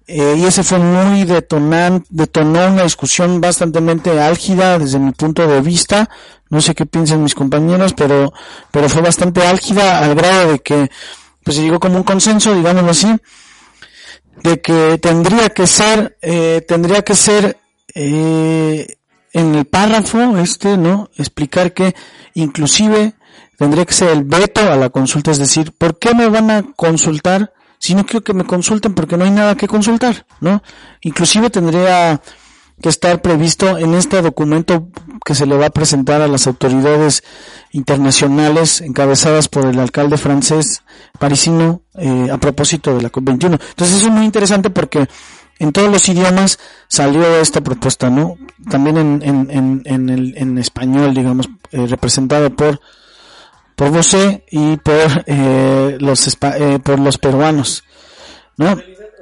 S8: eh, y ese fue muy detonante, detonó una discusión bastante álgida desde mi punto de vista. No sé qué piensan mis compañeros, pero, pero fue bastante álgida al grado de que, pues se llegó como un consenso, digámoslo así, de que tendría que ser, eh, tendría que ser, eh, en el párrafo este, ¿no? Explicar que inclusive tendría que ser el veto a la consulta, es decir, ¿por qué me van a consultar si no quiero que me consulten porque no hay nada que consultar, ¿no? Inclusive tendría que estar previsto en este documento que se le va a presentar a las autoridades internacionales encabezadas por el alcalde francés parisino, eh, a propósito de la COP veintiuno. Entonces eso es muy interesante porque en todos los idiomas salió esta propuesta, ¿no? También en, en, en, en, el, en español, digamos, eh, representado por por José y por eh, los eh, por los peruanos, ¿no?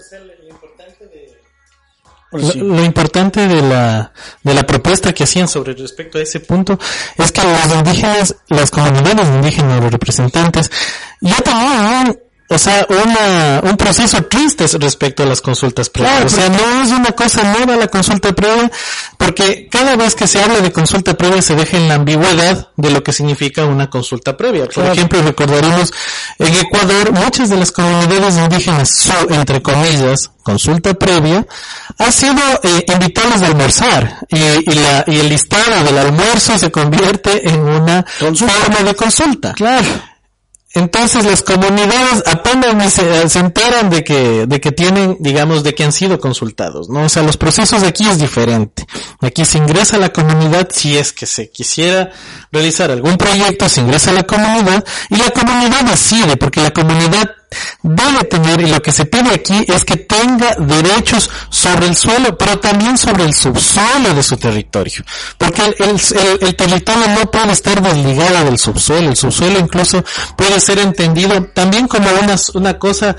S13: Lo, lo importante de la de la propuesta que hacían sobre respecto a ese punto es que los indígenas, las comunidades indígenas, los representantes, ya tenían, o sea, una, un proceso triste respecto a las consultas previas. Claro, o sea, no es una cosa nueva la consulta previa, porque cada vez que se habla de consulta previa se deja en la ambigüedad de lo que significa una consulta previa. Por claro. ejemplo, recordaremos en Ecuador, muchas de las comunidades indígenas, su, entre comillas, consulta previa, ha sido eh, invitarlos a almorzar, y, y, la, y el listado del almuerzo se convierte en una consulta. forma de consulta. Claro. Entonces las comunidades apenas se, se enteran de que, de que tienen, digamos, de que han sido consultados, ¿no? O sea, los procesos de aquí es diferente. Aquí se ingresa a la comunidad si es que se quisiera realizar algún proyecto, se ingresa a la comunidad y la comunidad decide, porque la comunidad debe tener, y lo que se pide aquí es que tenga derechos sobre el suelo, pero también sobre el subsuelo de su territorio, porque el, el, el territorio no puede estar desligado del subsuelo. El subsuelo incluso puede ser entendido también como una, una cosa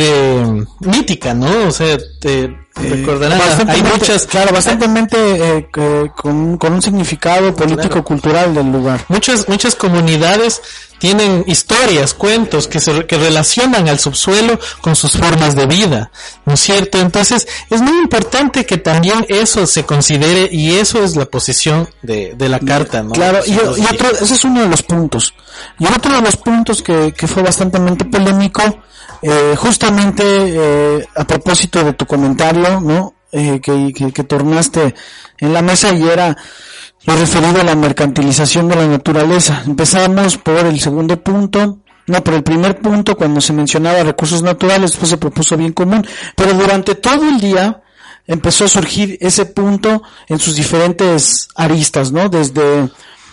S13: eh, mítica, ¿no? O sea, te, recordarán,
S8: eh,
S13: hay muchas,
S8: claro, bastante eh, con, con un significado político cultural del lugar.
S13: Muchas, muchas comunidades tienen historias, cuentos que se que relacionan al subsuelo con sus formas de vida, ¿no es cierto? Entonces es muy importante que también eso se considere, y eso es la posición de, de la carta, ¿no?
S8: Claro, y, y otro, ese es uno de los puntos. Y otro de los puntos que, que fue bastante polémico, eh, justamente eh, a propósito de tu comentario, ¿no? Eh, que, que, que tornaste en la mesa, y era lo referido a la mercantilización de la naturaleza. Empezamos por el segundo punto, no, por el primer punto, cuando se mencionaba recursos naturales, después se propuso bien común, pero durante todo el día empezó a surgir ese punto en sus diferentes aristas, ¿no? Desde,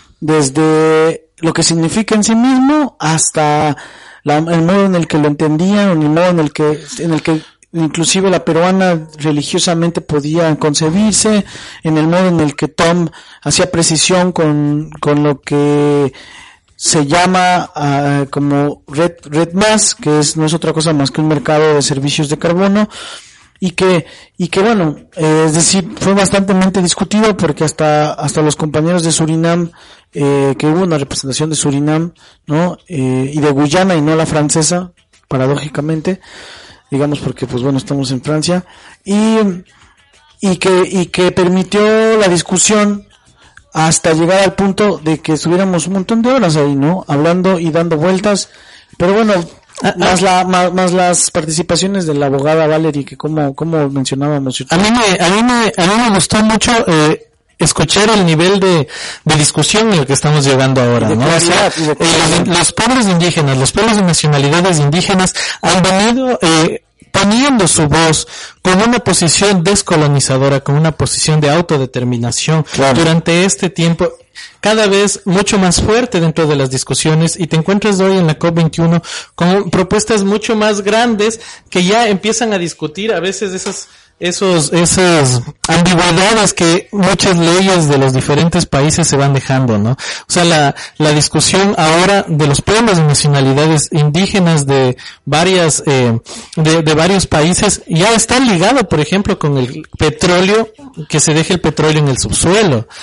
S8: desde lo que significa en sí mismo hasta la, el modo en el que lo entendían, el modo en el que, en el que inclusive la peruana religiosamente podía concebirse, en el modo en el que Tom hacía precisión con, con lo que se llama uh, como red, red más, que es, no es otra cosa más que un mercado de servicios de carbono, y que, y que bueno, eh, es decir, fue bastante discutido porque hasta, hasta los compañeros de Surinam, eh, que hubo una representación de Surinam, ¿no? Eh, y de Guyana y no la francesa, paradójicamente, digamos, porque pues bueno, estamos en Francia, y, y que, y que permitió la discusión hasta llegar al punto de que estuviéramos un montón de horas ahí, ¿no? Hablando y dando vueltas, pero bueno, ah, más ah, la, más, más las participaciones de la abogada Valerie, que como, como mencionábamos.
S13: A mí me, a mí me, a mí me gustó mucho, eh, escuchar el nivel de, de discusión en el que estamos llegando ahora, ¿no? O sea, eh, los pueblos indígenas, los pueblos de nacionalidades indígenas han venido eh, poniendo su voz con una posición descolonizadora, con una posición de autodeterminación, claro, durante este tiempo, cada vez mucho más fuerte dentro de las discusiones, y te encuentras hoy en la COP veintiuno con propuestas mucho más grandes que ya empiezan a discutir a veces esas esos, esas ambigüedades que muchas leyes de los diferentes países se van dejando, ¿no? O sea, la, la discusión ahora de los pueblos de nacionalidades indígenas de varias, eh, de, de varios países ya está ligado, por ejemplo, con el petróleo, que se deje el petróleo en el subsuelo.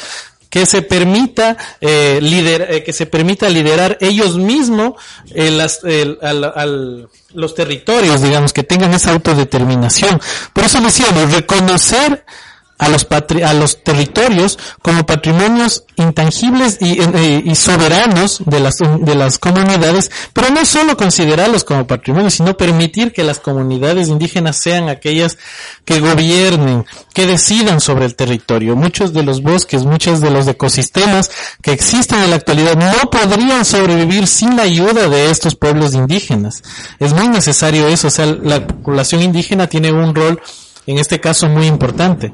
S13: que se permita eh, lider, eh, que se permita liderar ellos mismos eh, las, el, al, al, los territorios, digamos, que tengan esa autodeterminación. Por eso decíamos, reconocer a los patri- a los territorios como patrimonios intangibles y, y, y soberanos de las de las comunidades, pero no solo considerarlos como patrimonio, sino permitir que las comunidades indígenas sean aquellas que gobiernen, que decidan sobre el territorio. Muchos de los bosques, muchos de los ecosistemas que existen en la actualidad no podrían sobrevivir sin la ayuda de estos pueblos indígenas. Es muy necesario eso, o sea, la población indígena tiene un rol, en este caso, muy importante.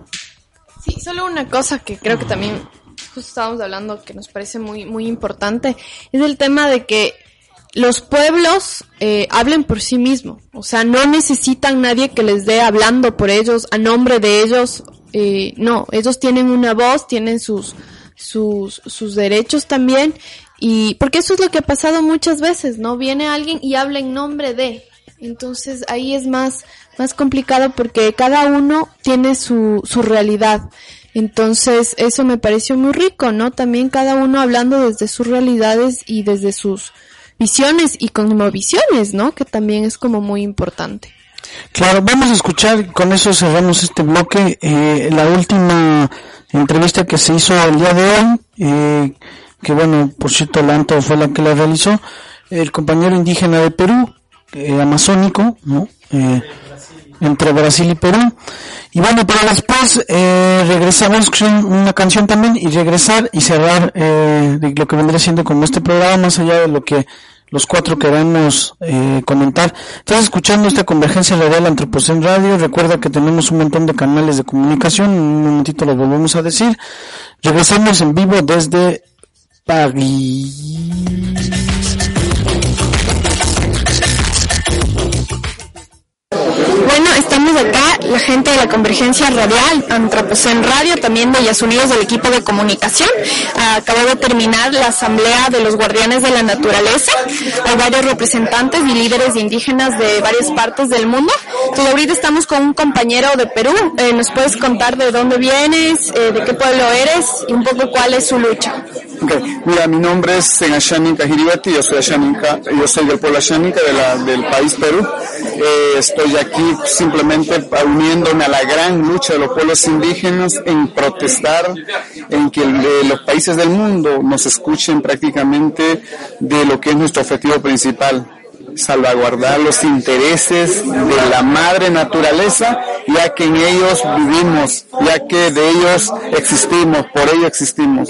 S4: Sí, solo una cosa que creo que también justo estábamos hablando que nos parece muy muy importante es el tema de que los pueblos eh, hablen por sí mismos, o sea, no necesitan nadie que les dé hablando por ellos, a nombre de ellos, eh, no, ellos tienen una voz, tienen sus sus sus derechos también, y porque eso es lo que ha pasado muchas veces, ¿no? Viene alguien y habla en nombre de, entonces ahí es más más complicado porque cada uno tiene su, su realidad. Entonces, eso me pareció muy rico, ¿no? También cada uno hablando desde sus realidades y desde sus visiones y cosmovisiones, ¿no? Que también es como muy importante.
S8: Claro, vamos a escuchar, con eso cerramos este bloque, eh, la última entrevista que se hizo el día de hoy, eh, que bueno, por cierto, Lanto fue la que la realizó, el compañero indígena de Perú, eh, amazónico, ¿no? Eh, entre Brasil y Perú. Y bueno, pero después eh, regresamos con una canción también y regresar y cerrar eh, de lo que vendría siendo como este programa, más allá de lo que los cuatro queremos eh, comentar. Estás escuchando esta Convergencia Radial Antropocén Radio. Recuerda que tenemos un montón de canales de comunicación. En un momentito lo volvemos a decir. Regresamos en vivo desde París.
S14: Bueno, estamos acá, la gente de la Convergencia Radial, Antropocén Radio, también de Ellas Unidos del equipo de comunicación. Acabó de terminar la asamblea de los guardianes de la naturaleza. Hay varios representantes y líderes indígenas de varias partes del mundo. Entonces ahorita estamos con un compañero de Perú. Eh, ¿Nos puedes contar de dónde vienes, eh, de qué pueblo eres y un poco cuál es su lucha?
S15: Okay. Mira, mi nombre es Senashaninka Jiribati, yo soy Ashaninka, yo soy del pueblo Ashaninka de la, del país Perú. Eh, estoy aquí simplemente uniéndome a la gran lucha de los pueblos indígenas en protestar, en que eh, los países del mundo nos escuchen prácticamente de lo que es nuestro objetivo principal: salvaguardar los intereses de la madre naturaleza, ya que en ellos vivimos, ya que de ellos existimos, por ello existimos.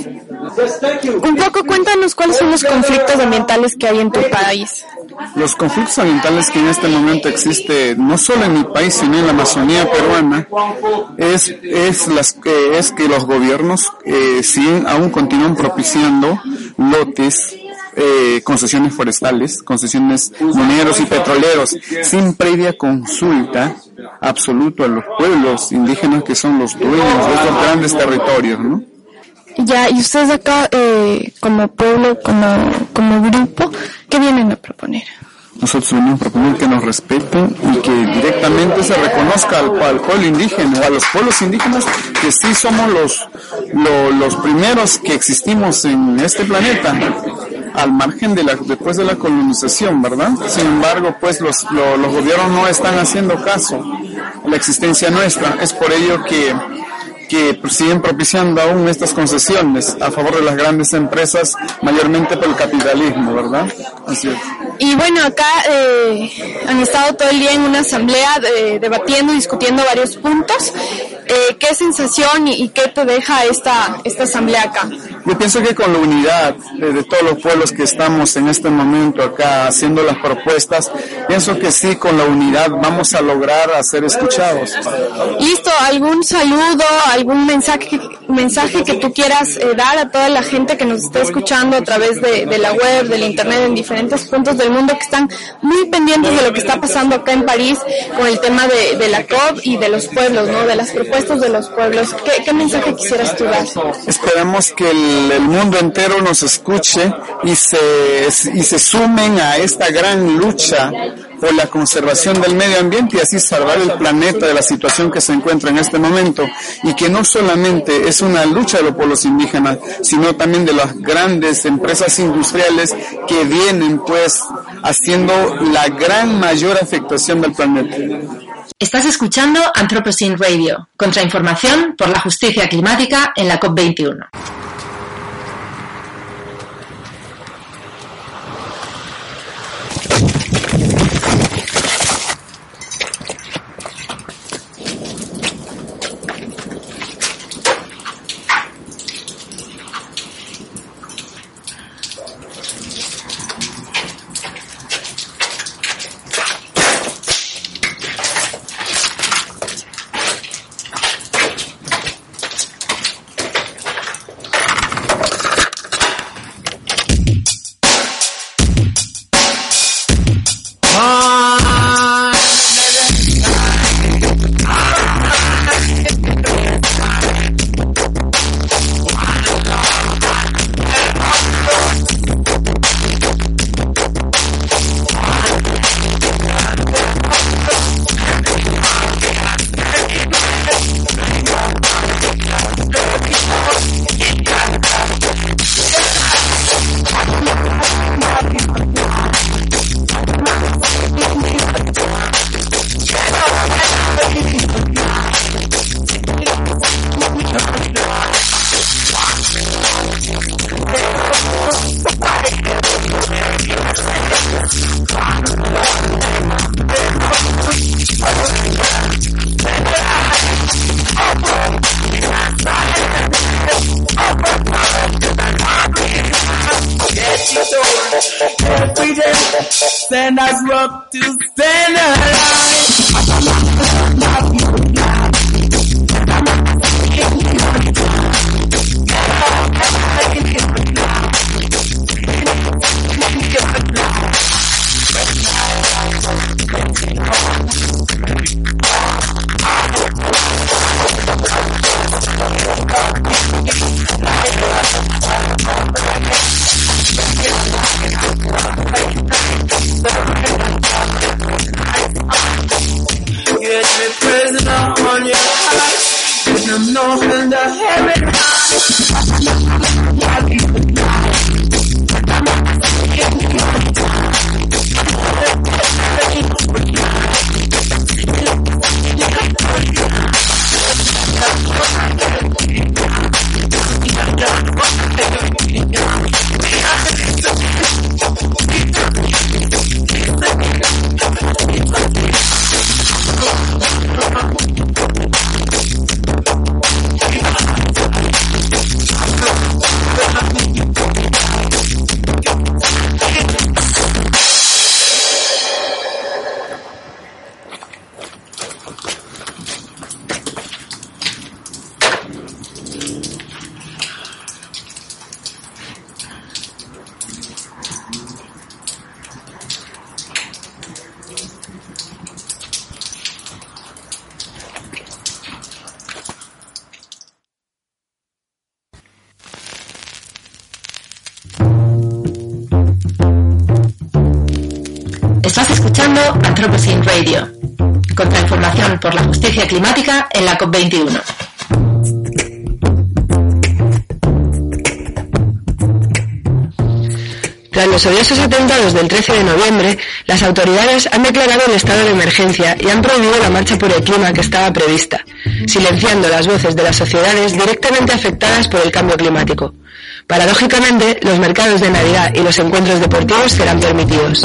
S14: Un poco cuéntanos cuáles son los conflictos ambientales que hay en tu país.
S15: Los conflictos ambientales que en este momento existe, no solo en mi país, sino en la Amazonía peruana, es es las eh, es que los gobiernos eh, sí aún continúan propiciando lotes, Eh, concesiones forestales, concesiones mineros y petroleros, sin previa consulta absoluta a los pueblos indígenas que son los dueños de estos grandes territorios, ¿no?
S14: Ya, y ustedes acá, eh, como pueblo, como, como grupo, ¿qué vienen a proponer?
S15: Nosotros venimos a proponer que nos respeten y que directamente se reconozca al, al pueblo indígena o a los pueblos indígenas que sí somos los, lo, los primeros que existimos en este planeta, al margen de la, después de la colonización, ¿verdad? Sin embargo, pues los, lo, los gobiernos no están haciendo caso a la existencia nuestra. Es por ello que que siguen propiciando aún estas concesiones a favor de las grandes empresas, mayormente por el capitalismo, ¿verdad? Así es.
S14: Y bueno, acá eh, han estado todo el día en una asamblea de, debatiendo, discutiendo varios puntos. Eh, ¿Qué sensación y, y qué te deja esta esta asamblea acá?
S15: Yo pienso que con la unidad de, de todos los pueblos que estamos en este momento acá haciendo las propuestas, pienso que sí, con la unidad vamos a lograr a ser escuchados.
S14: Listo, ¿algún saludo, algún mensaje mensaje que tú quieras eh, dar a toda la gente que nos está escuchando a través de, de la web, del internet, en diferentes puntos del mundo que están muy pendientes de lo que está pasando acá en París con el tema de, de la COP y de los pueblos, ¿no? De las propuestas de los pueblos. ¿Qué, qué mensaje quisieras tú dar?
S15: Esperamos que el, el mundo entero nos escuche y se, y se sumen a esta gran lucha por la conservación del medio ambiente y así salvar el planeta de la situación que se encuentra en este momento, y que no solamente es una lucha de los pueblos indígenas, sino también de las grandes empresas industriales que vienen pues haciendo la gran mayor afectación del planeta.
S1: Estás escuchando Anthropocene Radio, contrainformación por la justicia climática en la COP veintiuno.
S9: Send us rock to stand Get me prisoner on your heart, with them north and the heaven
S1: Estás escuchando Anthropocene Radio, contrainformación por la justicia climática en la COP veintiuno.
S3: Tras los odiosos atentados del trece de noviembre, las autoridades han declarado el estado de emergencia y han prohibido la marcha por el clima que estaba prevista, silenciando las voces de las sociedades directamente afectadas por el cambio climático. Paradójicamente, los mercados de Navidad y los encuentros deportivos serán permitidos.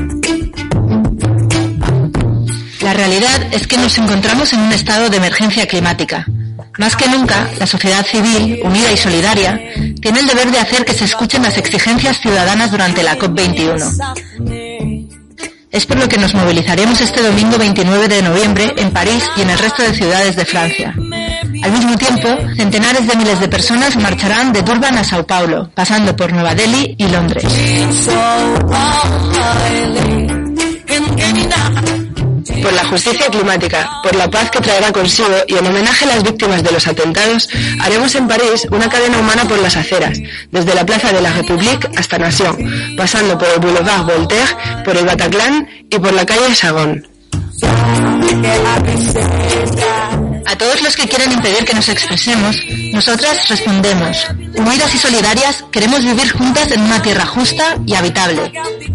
S1: La realidad es que nos encontramos en un estado de emergencia climática. Más que nunca, la sociedad civil, unida y solidaria, tiene el deber de hacer que se escuchen las exigencias ciudadanas durante la COP veintiuno. Es por lo que nos movilizaremos este domingo veintinueve de noviembre en París y en el resto de ciudades de Francia. Al mismo tiempo, centenares de miles de personas marcharán de Durban a Sao Paulo, pasando por Nueva Delhi y Londres.
S3: por la justicia climática, por la paz que traerá consigo y en homenaje a las víctimas de los atentados, haremos en París una cadena humana por las aceras, desde la Plaza de la République hasta Nation, pasando por el Boulevard Voltaire, por el Bataclan y por la calle Sagón.
S1: A todos los que quieren impedir que nos expresemos, nosotras respondemos: unidas y solidarias, queremos vivir juntas en una tierra justa y habitable.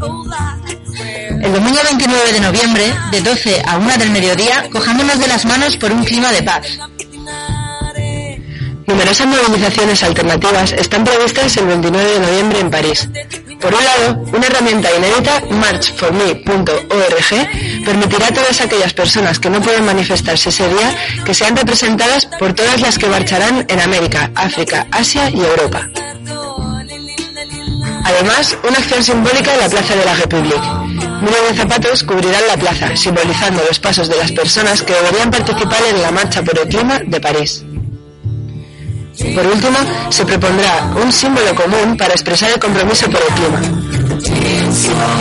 S1: El domingo veintinueve de noviembre, de doce a una del mediodía, cojámonos de las manos por un clima de paz.
S3: Numerosas movilizaciones alternativas están previstas el veintinueve de noviembre en París. Por un lado, una herramienta inédita, march for me punto org, permitirá a todas aquellas personas que no pueden manifestarse ese día que sean representadas por todas las que marcharán en América, África, Asia y Europa. Además, una acción simbólica en la Plaza de la République. Miles de zapatos cubrirán la plaza, simbolizando los pasos de las personas que deberían participar en la marcha por el clima de París. Por último, se propondrá un símbolo común para expresar el compromiso por el clima.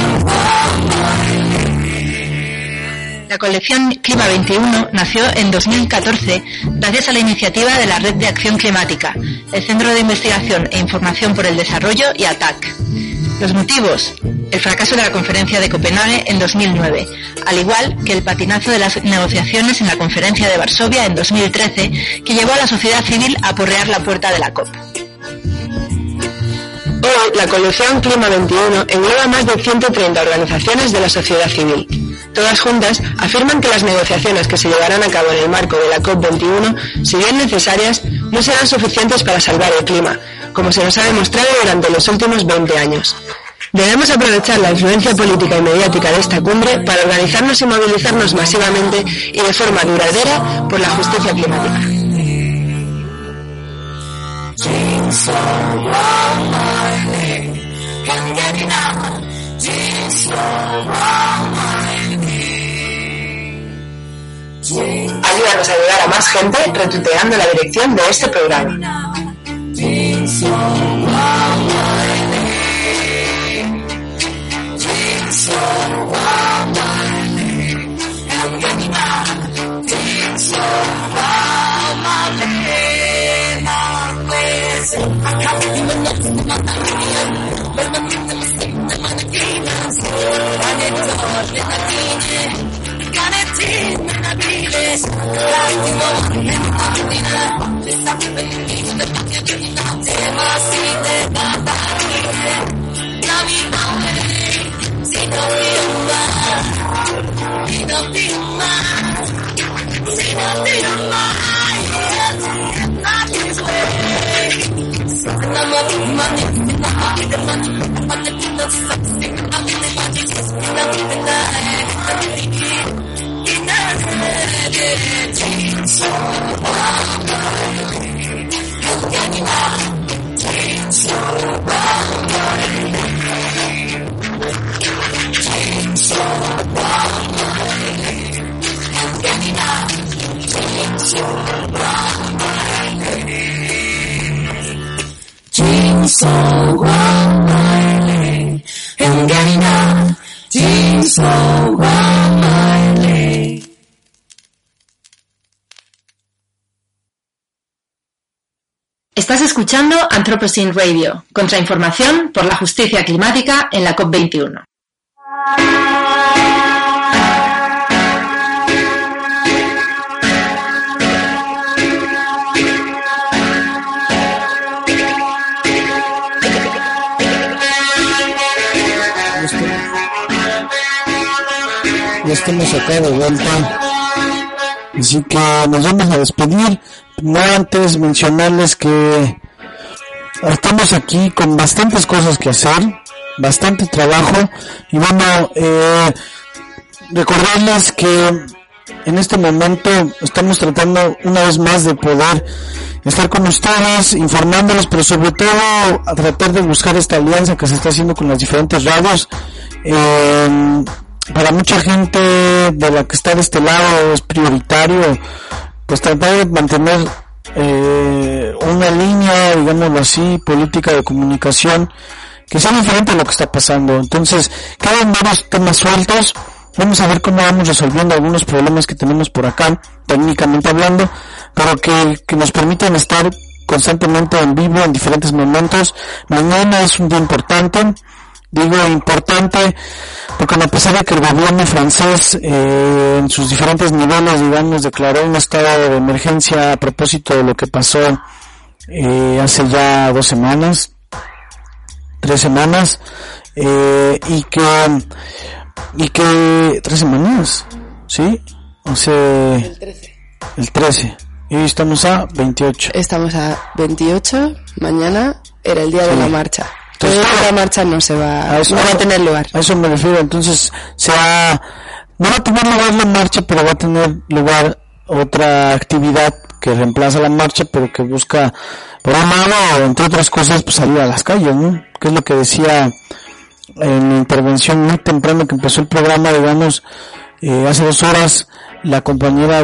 S1: La colección Clima veintiuno nació en dos mil catorce gracias a la iniciativa de la Red de Acción Climática, el Centro de Investigación e Información por el Desarrollo y A T A C. Los motivos: el fracaso de la conferencia de Copenhague en dos mil nueve, al igual que el patinazo de las negociaciones en la conferencia de Varsovia en dos mil trece, que llevó a la sociedad civil a aporrear la puerta de la COP.
S3: Hoy, la colección Clima veintiuno engloba más de ciento treinta organizaciones de la sociedad civil. Todas juntas afirman que las negociaciones que se llevarán a cabo en el marco de la COP veintiuno, si bien necesarias, no serán suficientes para salvar el clima, como se nos ha demostrado durante los últimos veinte años. Debemos aprovechar la influencia política y mediática de esta cumbre para organizarnos y movilizarnos masivamente y de forma duradera por la justicia climática. Ayúdanos a llegar a más gente retuiteando la dirección de este programa.
S1: Estás escuchando Anthropocene Radio, contrainformación por la justicia climática en la COP veintiuno.
S8: Ya estamos acá de vuelta, así que nos vamos a despedir. No antes mencionarles que estamos aquí con bastantes cosas que hacer, bastante trabajo, y bueno, eh, recordarles que en este momento estamos tratando una vez más de poder estar con ustedes, informándolos, pero sobre todo a tratar de buscar esta alianza que se está haciendo con las diferentes radios. Eh, para mucha gente de la que está de este lado es prioritario pues tratar de mantener eh, una línea, digámoslo así, política de comunicación que sea diferente a lo que está pasando. Entonces quedan varios temas sueltos, vamos a ver cómo vamos resolviendo algunos problemas que tenemos por acá, técnicamente hablando, pero que, que nos permiten estar constantemente en vivo en diferentes momentos. Mañana es un día importante, digo importante porque a pesar de que el gobierno francés eh, en sus diferentes niveles, digamos, declaró un estado de emergencia a propósito de lo que pasó eh, hace ya dos semanas, tres semanas, eh, y que y que tres semanas, ¿sí? O sea,
S3: el trece.
S8: El trece. Y hoy estamos a veintiocho.
S3: Estamos a veintiocho, mañana era el día sí. de la marcha.
S8: Entonces,
S3: Pero la marcha no se va, a eso, no va a tener lugar.
S8: A eso me refiero, entonces se va, no va a tener lugar la marcha, pero va a tener lugar otra actividad que reemplaza la marcha, pero que busca, por un lado, entre otras cosas, pues salir a las calles, ¿no? Que es lo que decía en la intervención muy temprano que empezó el programa, digamos, eh, hace dos horas, la compañera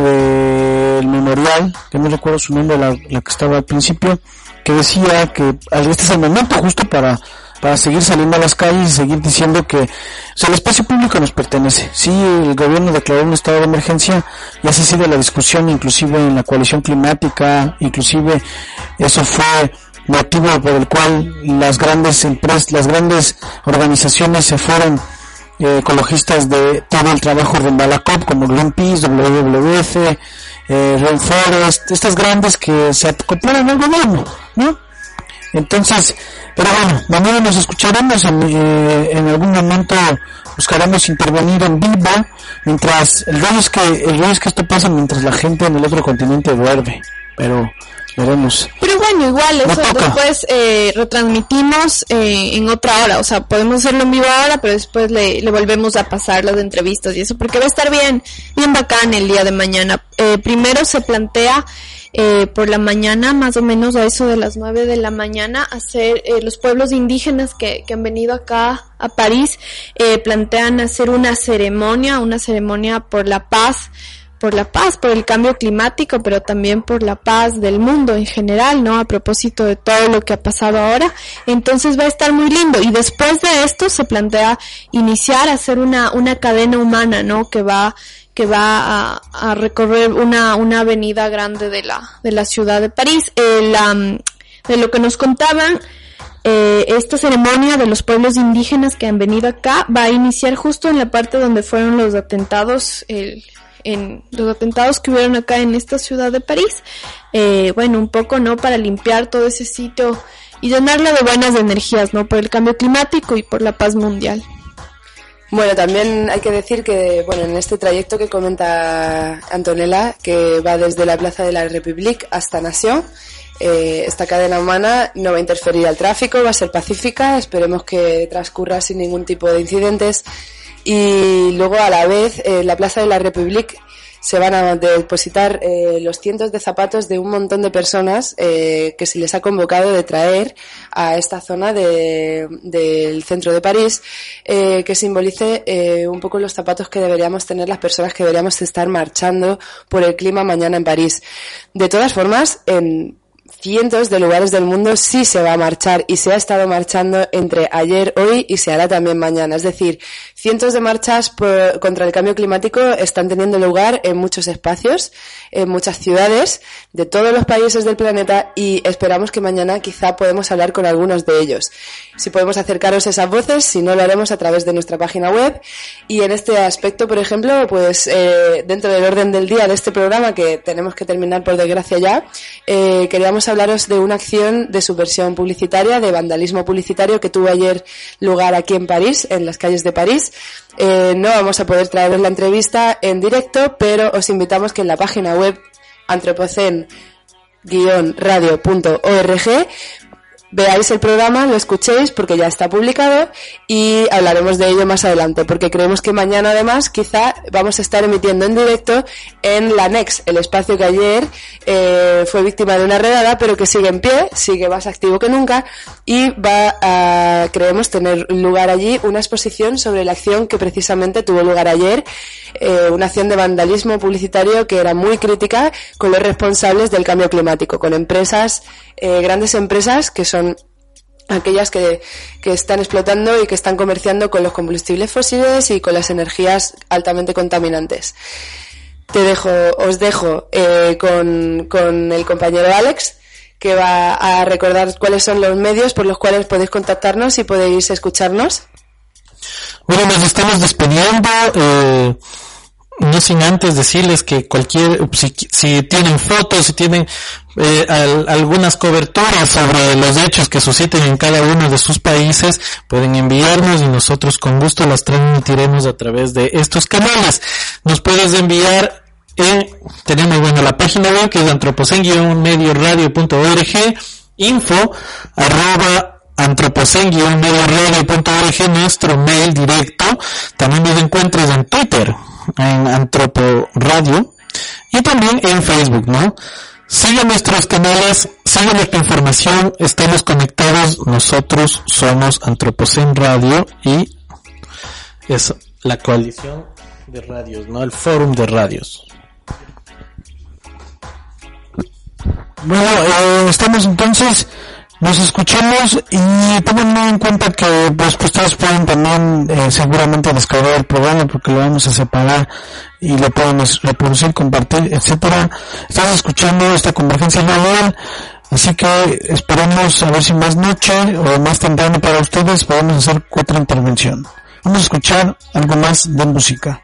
S8: del memorial, que no recuerdo su nombre, la, la que estaba al principio, que decía que este es el momento justo para para seguir saliendo a las calles y seguir diciendo que, o sea, el espacio público nos pertenece. Sí, el gobierno declaró un estado de emergencia y así sigue la discusión, inclusive en la coalición climática, inclusive eso fue motivo por el cual las grandes empresas, las grandes organizaciones se fueron eh, ecologistas de todo el trabajo de Balacop, como Greenpeace, W W F, eh, Rainforest, estas grandes que se acoplaron al gobierno, ¿no? Entonces, pero bueno, mañana nos escucharemos, en, eh, en algún momento buscaremos intervenir en vivo, mientras, el rollo es que, el rollo es que esto pasa mientras la gente en el otro continente duerme, pero veremos.
S14: Pero bueno, igual, eso después eh, retransmitimos eh, en otra hora, o sea, podemos hacerlo en vivo ahora, pero después le, le volvemos a pasar las entrevistas y eso, porque va a estar bien, bien bacán el día de mañana. Eh, primero se plantea eh, por la mañana, más o menos a eso de las nueve de la mañana, hacer eh, los pueblos indígenas que, que han venido acá a París, eh, plantean hacer una ceremonia, una ceremonia por la paz, por la paz, por el cambio climático, pero también por la paz del mundo en general, ¿no? A propósito de todo lo que ha pasado ahora. Entonces va a estar muy lindo. Y después de esto se plantea iniciar a hacer una, una cadena humana, ¿no? Que va, que va a, a recorrer una, una avenida grande de la, de la ciudad de París. El, um, de lo que nos contaban, eh, esta ceremonia de los pueblos indígenas que han venido acá va a iniciar justo en la parte donde fueron los atentados, el, en los atentados que hubieron acá en esta ciudad de París, eh, bueno, un poco, ¿no? Para limpiar todo ese sitio y llenarlo de buenas energías, ¿no? Por el cambio climático y por la paz mundial.
S3: Bueno, también hay que decir que, bueno, en este trayecto que comenta Antonella, que va desde la Plaza de la République hasta Nation, eh, esta cadena humana no va a interferir al tráfico, va a ser pacífica, esperemos que transcurra sin ningún tipo de incidentes. Y luego a la vez en eh, la Plaza de la République se van a depositar eh, los cientos de zapatos de un montón de personas eh, que se les ha convocado de traer a esta zona de, del centro de París, eh, que simbolice eh, un poco los zapatos que deberíamos tener las personas que deberíamos estar marchando por el clima mañana en París. De todas formas, en cientos de lugares del mundo sí se va a marchar y se ha estado marchando entre ayer, hoy y se hará también mañana. Es decir, cientos de marchas por, contra el cambio climático están teniendo lugar en muchos espacios, en muchas ciudades de todos los países del planeta y esperamos que mañana quizá podemos hablar con algunos de ellos. Si podemos acercaros esas voces, si no lo haremos a través de nuestra página web. Y en este aspecto, por ejemplo, pues eh, dentro del orden del día de este programa, que tenemos que terminar por desgracia ya, eh, queríamos hablaros de una acción de subversión publicitaria, de vandalismo publicitario que tuvo ayer lugar aquí en París, en las calles de París. Eh, no vamos a poder traeros la entrevista en directo, pero os invitamos que en la página web antropocen guion radio punto org veáis el programa, lo escuchéis porque ya está publicado y hablaremos de ello más adelante, porque creemos que mañana además quizá vamos a estar emitiendo en directo en la Next, el espacio que ayer eh, fue víctima de una redada pero que sigue en pie, sigue más activo que nunca y va a, creemos, tener lugar allí una exposición sobre la acción que precisamente tuvo lugar ayer, eh, una acción de vandalismo publicitario que era muy crítica con los responsables del cambio climático, con empresas, eh, grandes empresas que son aquellas que, que están explotando y que están comerciando con los combustibles fósiles y con las energías altamente contaminantes. Te dejo, os dejo eh, con, con el compañero Alex, que va a recordar cuáles son los medios por los cuales podéis contactarnos y podéis escucharnos.
S13: Bueno, nos estamos despidiendo, eh, no sin antes decirles que cualquier, si, si tienen fotos, si tienen eh, al, algunas coberturas sobre los hechos que susciten en cada uno de sus países, pueden enviarnos y nosotros con gusto las transmitiremos a través de estos canales. Nos puedes enviar en, tenemos bueno la página web que es antropocen guion medio radio punto org, info arroba antropocen guion medio radio punto org, nuestro mail directo. También nos encuentras en Twitter en Antroporadio y también en Facebook, ¿no? Sigan nuestros canales, sigan nuestra información, estamos conectados, nosotros somos Antropocen Radio y es la coalición de radios, ¿no? El fórum de radios.
S8: Bueno, eh, estamos entonces, nos escuchamos y tengan en cuenta que pues que ustedes pueden también eh, seguramente descargar el programa porque lo vamos a separar y lo pueden reproducir, compartir, etcétera. Estamos escuchando esta convergencia radial, así que esperemos a ver si más noche o más temprano para ustedes podemos hacer otra intervención. Vamos a escuchar algo más de música.